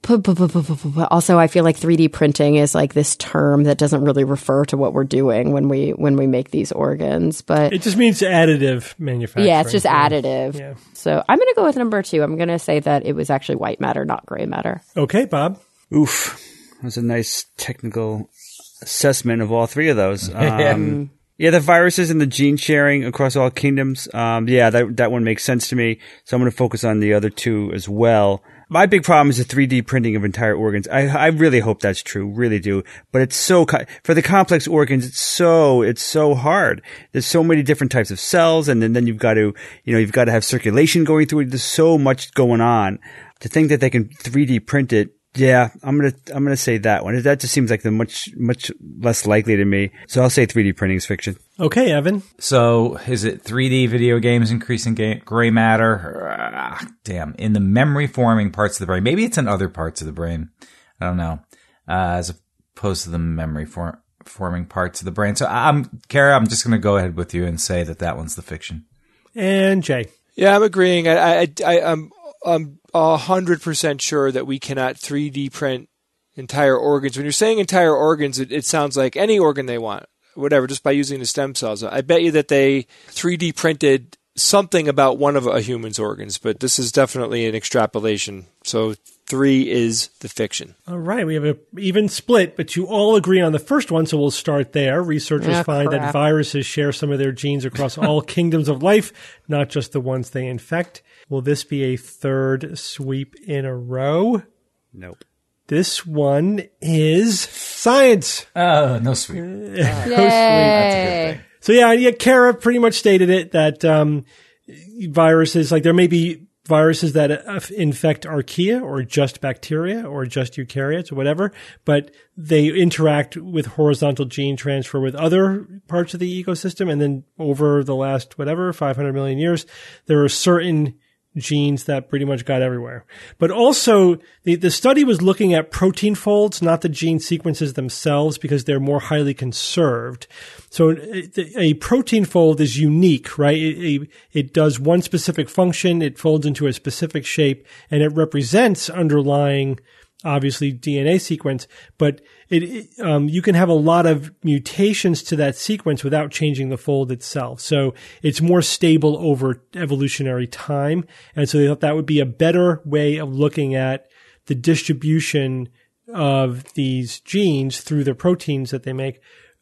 Also, I feel like three D printing is like this term that doesn't really refer to what we're doing when we when we make these organs. But It just means additive manufacturing. yeah, it's just additive. Yeah. So I'm going to go with number two. I'm going to say that it was actually white matter, not gray matter. Okay, Bob. Oof. That was a nice technical assessment of all three of those. Um, yeah, the viruses and the gene sharing across all kingdoms. Um, yeah, that that one makes sense to me. So I'm going to focus on the other two as well. My big problem is the three D printing of entire organs. I, I really hope that's true, really do. But it's so co- for the complex organs, it's so it's so hard. There's so many different types of cells, and then, then you've got to you know you've got to have circulation going through it. There's so much going on. To think that they can three D print it. Yeah, I'm gonna I'm gonna say that one. That just seems like the much much less likely to me. So I'll say three D printing is fiction. Okay, Evan. So is it three D video games increasing ga- gray matter? Ah, damn. In the memory forming parts of the brain. Maybe it's in other parts of the brain. I don't know. Uh, as opposed to the memory for- forming parts of the brain. So I'm, Kara, I'm just going to go ahead with you and say that that one's the fiction. And Jay. Yeah, I'm agreeing. I, I, I, I'm, I'm a hundred percent sure that we cannot three D print entire organs. When you're saying entire organs, it, it sounds like any organ they want, whatever, just by using the stem cells. I bet you that they three D printed something about one of a human's organs, but this is definitely an extrapolation. So three is the fiction. All right, we have an even split, but you all agree on the first one, so we'll start there. Researchers Ah, find crap. that viruses share some of their genes across all kingdoms of life, not just the ones they infect. Will this be a third sweep in a row? Nope. This one is science. Oh, no sweet. Yay. That's a good thing. So yeah, yeah, Kara pretty much stated it that um, viruses, like there may be viruses that uh, infect archaea or just bacteria or just eukaryotes or whatever, but they interact with horizontal gene transfer with other parts of the ecosystem. And then over the last, whatever, five hundred million years, there are certain genes that pretty much got everywhere. But also, the, the study was looking at protein folds, not the gene sequences themselves, because they're more highly conserved. So a, a protein fold is unique, right? It, it, it does one specific function, it folds into a specific shape, and it represents underlying, obviously, D N A sequence, but it, it, um, you can have a lot of mutations to that sequence without changing the fold itself. So it's more stable over evolutionary time. And so they thought that would be a better way of looking at the distribution of these genes through the proteins that they make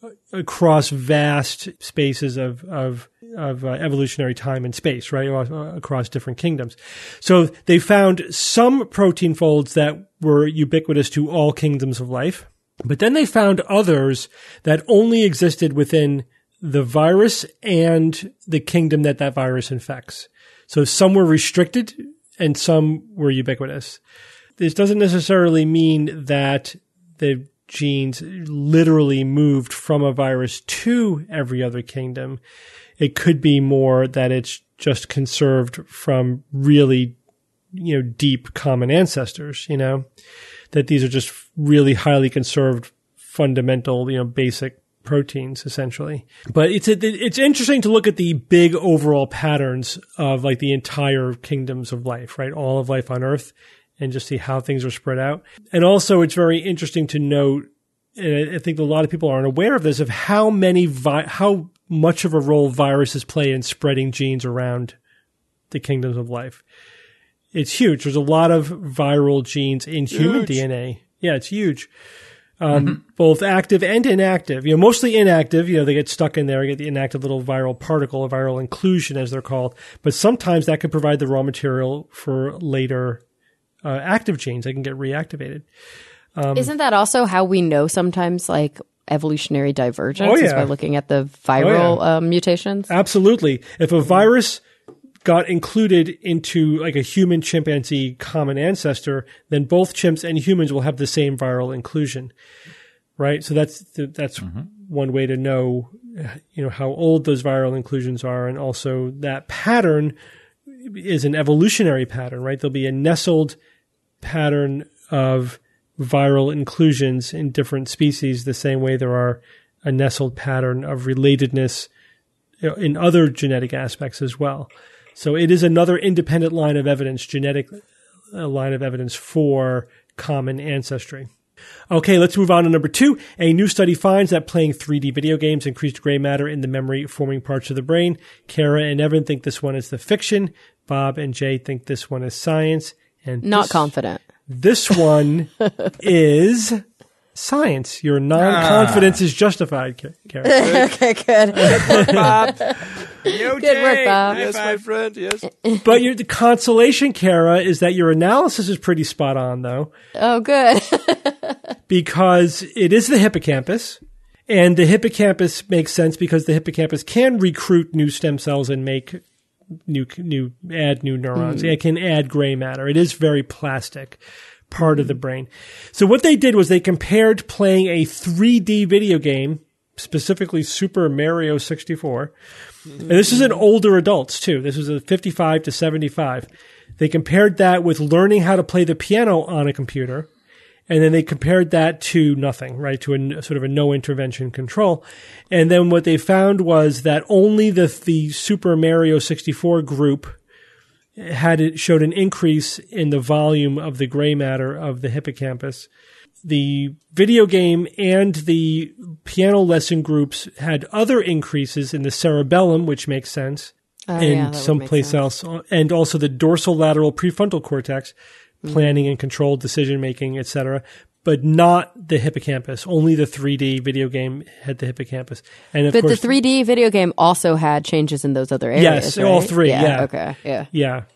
across vast spaces of, of, of uh, evolutionary time and space, right? Across different kingdoms. So they found some protein folds that were ubiquitous to all kingdoms of life. But then they found others that only existed within the virus and the kingdom that that virus infects. So some were restricted and some were ubiquitous. This doesn't necessarily mean that the genes literally moved from a virus to every other kingdom. It could be more that it's just conserved from really, you know, deep common ancestors, you know, that these are just really highly conserved, fundamental, you know, basic proteins, essentially. But it's a, it's interesting to look at the big overall patterns of like the entire kingdoms of life, right? All of life on Earth, and just see how things are spread out. And also it's very interesting to note, and I think a lot of people aren't aware of this, of how many, vi- how much of a role viruses play in spreading genes around the kingdoms of life. It's huge. There's a lot of viral genes in human huge. D N A. Yeah, it's huge. Um, mm-hmm. Both active and inactive. You know, mostly inactive. You know, they get stuck in there, get the inactive little viral particle, a viral inclusion as they're called. But sometimes that could provide the raw material for later uh, active genes. They can get reactivated. Um, Isn't that also how we know sometimes, like, evolutionary divergence oh, yeah. is by looking at the viral oh, yeah. um, mutations? Absolutely. If a virus got included into like a human chimpanzee common ancestor, then both chimps and humans will have the same viral inclusion, right? So that's that's mm-hmm. one way to know, you know, how old those viral inclusions are, and also that pattern is an evolutionary pattern, right? There'll be a nestled pattern of viral inclusions in different species, the same way there are a nestled pattern of relatedness in other genetic aspects as well. So it is another independent line of evidence, genetic uh, line of evidence for common ancestry. Okay, let's move on to number two. A new study finds that playing three D video games increased gray matter in the memory-forming parts of the brain. Kara and Evan think this one is the fiction. Bob and Jay think this one is science. And Not this, confident. This one is science. Your non-confidence ah. is justified, Kara. Okay, good. Bob. Yo, Good Jay. work, Bob. Yes, my friend, yes. But your, the consolation, Kara, is that your analysis is pretty spot on, though. Oh, good. Because it is the hippocampus, and the hippocampus makes sense because the hippocampus can recruit new stem cells and make new, new, add new neurons. Mm. It can add gray matter. It is very plastic part of the brain. So what they did was they compared playing a three D video game, specifically Super Mario sixty-four. And this is in older adults too. This was a fifty-five to seventy-five. They compared that with learning how to play the piano on a computer. And then they compared that to nothing, right? To a sort of a no intervention control. And then what they found was that only the, the Super Mario sixty-four group had it showed an increase in the volume of the gray matter of the hippocampus. The video game and the piano lesson groups had other increases in the cerebellum, which makes sense, oh, and yeah, someplace else, and also the dorsolateral prefrontal cortex, mm-hmm. planning and controlled decision making, et cetera, but not the hippocampus. Only the three D video game had the hippocampus. And of but course, the three D video game also had changes in those other areas. Yes, right? all three. Yeah, yeah. Okay. Yeah. Yeah.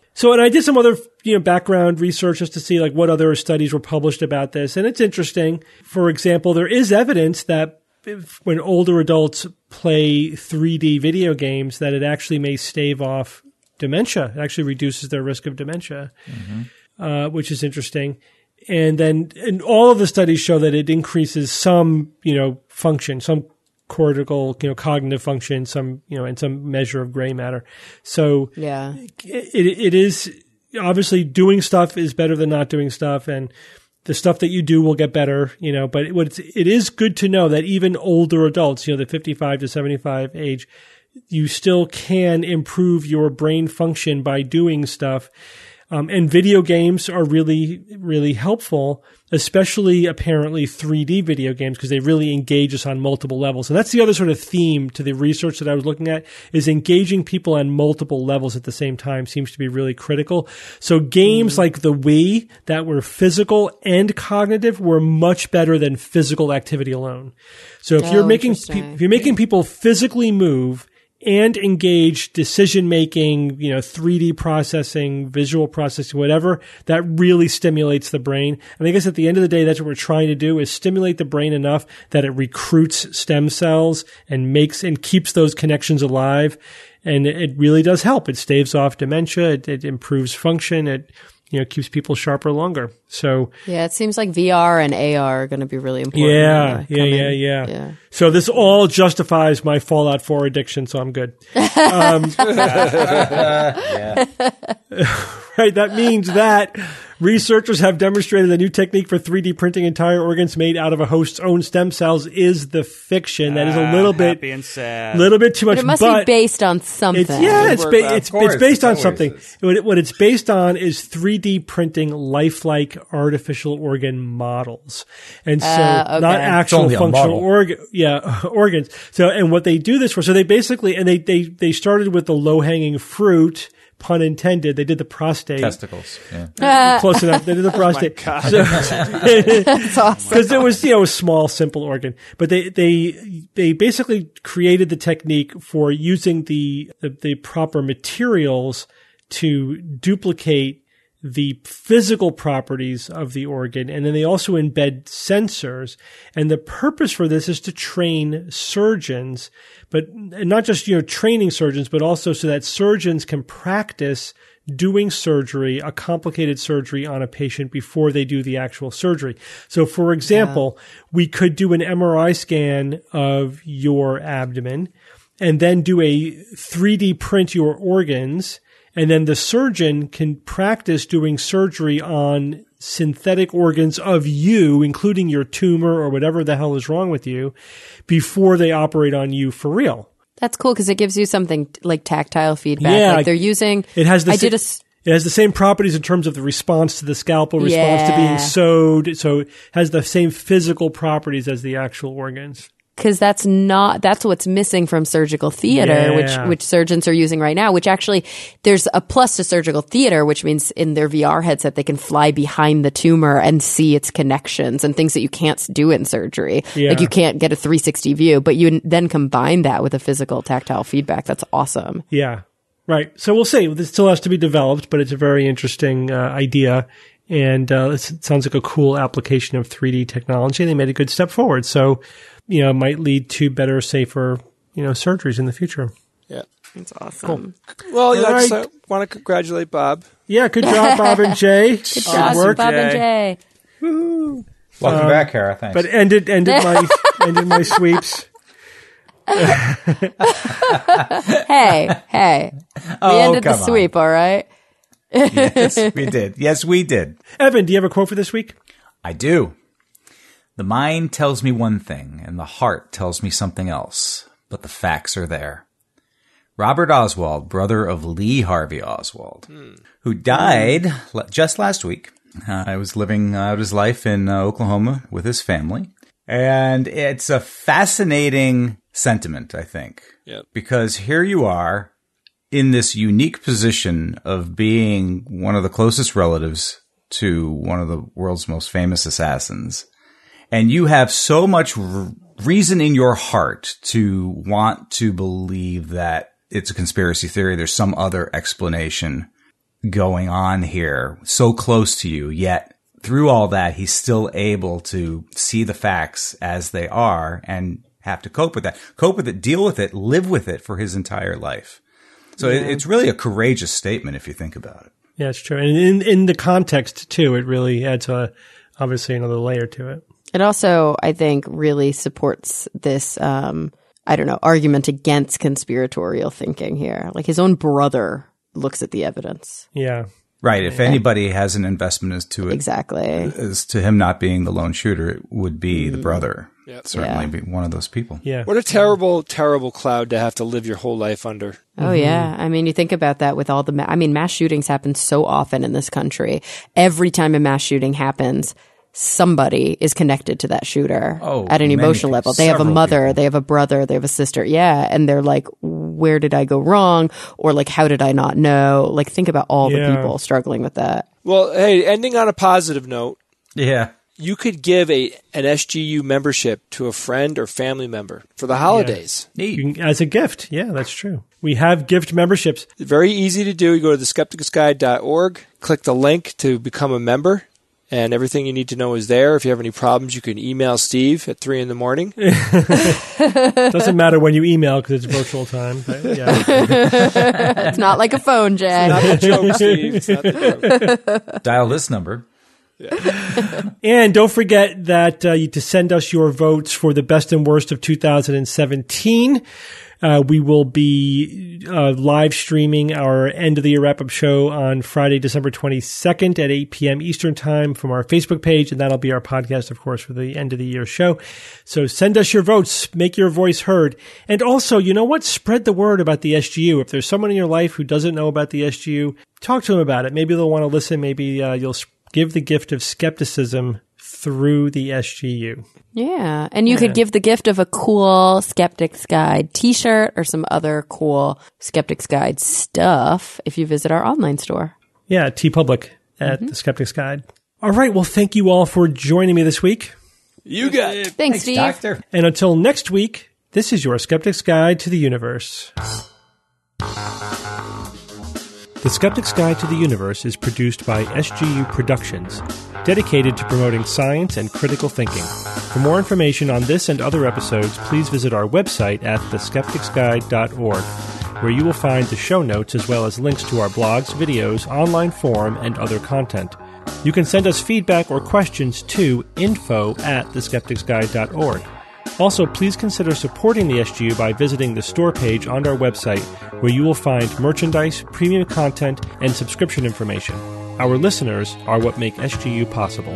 So, and I did some other, you know, background research just to see like what other studies were published about this. And it's interesting. For example, there is evidence that if, when older adults play three D video games, that it actually may stave off dementia. It actually reduces their risk of dementia, mm-hmm. uh, which is interesting. And then, and all of the studies show that it increases some, you know, function, some cortical, you know, cognitive function, some, you know, and some measure of gray matter. So yeah, it, it is obviously doing stuff is better than not doing stuff. And the stuff that you do will get better, you know, but what it's, it is good to know that even older adults, you know, the fifty-five to seventy-five age, you still can improve your brain function by doing stuff. Um, and video games are really, really helpful, especially apparently three D video games, because they really engage us on multiple levels. And that's the other sort of theme to the research that I was looking at, is engaging people on multiple levels at the same time seems to be really critical. So games mm. like the Wii that were physical and cognitive were much better than physical activity alone. So if oh, you're making pe- if you're making people physically move and engage decision-making, you know, three D processing, visual processing, whatever, that really stimulates the brain. And I guess at the end of the day, that's what we're trying to do, is stimulate the brain enough that it recruits stem cells and makes and keeps those connections alive. And it really does help. It staves off dementia. It, it improves function. It, you know, keeps people sharper longer. So yeah, it seems like V R and A R are going to be really important. Yeah, yeah, yeah, yeah, yeah. So this all justifies my Fallout four addiction, so I'm good. Um, yeah. Right, that means that researchers have demonstrated a new technique for three D printing entire organs made out of a host's own stem cells is the fiction. That is a little ah, bit, happy and sad. little bit too much. But it must but be based on something. It's, yeah, it's ba- it's, course, it's based on it's something. is. What, it, what it's based on is three D printing lifelike artificial organ models, and so Uh, okay. not actual only a functional model. organ, yeah, organs. So, and what they do this for? So they basically, and they they they started with the low hanging fruit. Pun intended. They did the prostate. Testicles. Yeah. Close enough. They did the prostate. That's awesome. Because it was, you know, a small, simple organ. But they, they, they basically created the technique for using the, the, the proper materials to duplicate the physical properties of the organ. And then they also embed sensors. And the purpose for this is to train surgeons, but and not just, you know, training surgeons, but also so that surgeons can practice doing surgery, a complicated surgery on a patient before they do the actual surgery. So for example, yeah. we could do an M R I scan of your abdomen and then do a three D print your organs. And then the surgeon can practice doing surgery on synthetic organs of you, including your tumor or whatever the hell is wrong with you, before they operate on you for real. That's cool because it gives you something like tactile feedback. Yeah, like they're using. It has the I sa- did a. It has the same properties in terms of the response to the scalpel, response Yeah. to being sewed. So it has the same physical properties as the actual organs. Because that's not, that's what's missing from surgical theater, Yeah. which, which surgeons are using right now, which actually there's a plus to surgical theater, which means in their V R headset, they can fly behind the tumor and see its connections and things that you can't do in surgery. Yeah. Like you can't get a three sixty view, but you then combine that with a physical tactile feedback. That's awesome. Yeah, right. So we'll see. This still has to be developed, but it's a very interesting uh, idea. And uh, it sounds like a cool application of three D technology. They made a good step forward. So, you know, it might lead to better, safer, you know, surgeries in the future. Yeah. That's awesome. Well, you know, All I just right. uh, want to congratulate Bob. Yeah, good job, Bob and Jay. Good job, work. Bob and Jay. Jay. Welcome back, Kara. Thanks. But ended ended my ended my sweeps. Hey, hey. We Oh, ended the come on. sweep, all right? Yes, we did. Yes, we did. Evan, do you have a quote for this week? I do. The mind tells me one thing, and the heart tells me something else, but the facts are there. Robert Oswald, brother of Lee Harvey Oswald, hmm. who died l- just last week. Uh, I was living out his life in uh, Oklahoma with his family. And it's a fascinating sentiment, I think. Yep. Because here you are in this unique position of being one of the closest relatives to one of the world's most famous assassins. And you have so much r- reason in your heart to want to believe that it's a conspiracy theory. There's some other explanation going on here so close to you, yet through all that, he's still able to see the facts as they are and have to cope with that, cope with it, deal with it, live with it for his entire life. So yeah. it, it's really a courageous statement if you think about it. Yeah, it's true. And in, in the context too, it really adds a, obviously another layer to it. It also, I think, really supports this, um, I don't know, argument against conspiratorial thinking here. Like his own brother looks at the evidence. Yeah. Right. If anybody has an investment as to it, exactly, as to him not being the lone shooter, it would be mm. the brother. Yep. Certainly yeah. be one of those people. Yeah. What a terrible, terrible cloud to have to live your whole life under. Oh, mm-hmm. yeah. I mean, you think about that with all the, ma- I mean, mass shootings happen so often in this country. Every time a mass shooting happens, somebody is connected to that shooter oh, at an emotional level. They have a mother, people. They have a brother, they have a sister. Yeah. And they're like, where did I go wrong? Or like, how did I not know? Like, think about all yeah. the people struggling with that. Well, hey, ending on a positive note. Yeah. You could give a an S G U membership to a friend or family member for the holidays. Yeah. You can, as a gift. Yeah, that's true. We have gift memberships. Very easy to do. You go to the skeptics guide dot org, click the link to become a member, and everything you need to know is there. If you have any problems, you can email Steve at three in the morning. Doesn't matter when you email because it's virtual time. But yeah. It's not like a phone, Jack. Not the joke, Steve. It's not the joke. Dial this number. Yeah. And don't forget that uh, you to send us your votes for the best and worst of two thousand seventeen. Uh, we will be uh, live streaming our end of the year wrap up show on Friday, December twenty-second at eight p.m. Eastern time from our Facebook page. And that'll be our podcast, of course, for the end of the year show. So send us your votes, make your voice heard. And also, you know what? Spread the word about the S G U. If there's someone in your life who doesn't know about the S G U, talk to them about it. Maybe they'll want to listen. Maybe uh, you'll give the gift of skepticism through the S G U. Yeah. And you Yeah. could give the gift of a cool Skeptics Guide t-shirt or some other cool Skeptics Guide stuff if you visit our online store. Yeah, TeePublic at mm-hmm. the Skeptics Guide. All right. Well, thank you all for joining me this week. You got it. Thanks, Thanks, Steve. Doctor. And until next week, this is your Skeptics Guide to the Universe. The Skeptic's Guide to the Universe is produced by S G U Productions, dedicated to promoting science and critical thinking. For more information on this and other episodes, please visit our website at the skeptics guide dot org, where you will find the show notes as well as links to our blogs, videos, online forum, and other content. You can send us feedback or questions to info at the skeptics guide dot org. Also, please consider supporting the S G U by visiting the store page on our website, where you will find merchandise, premium content, and subscription information. Our listeners are what make S G U possible.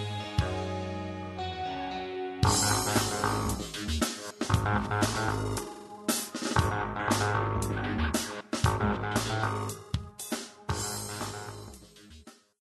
Thank you.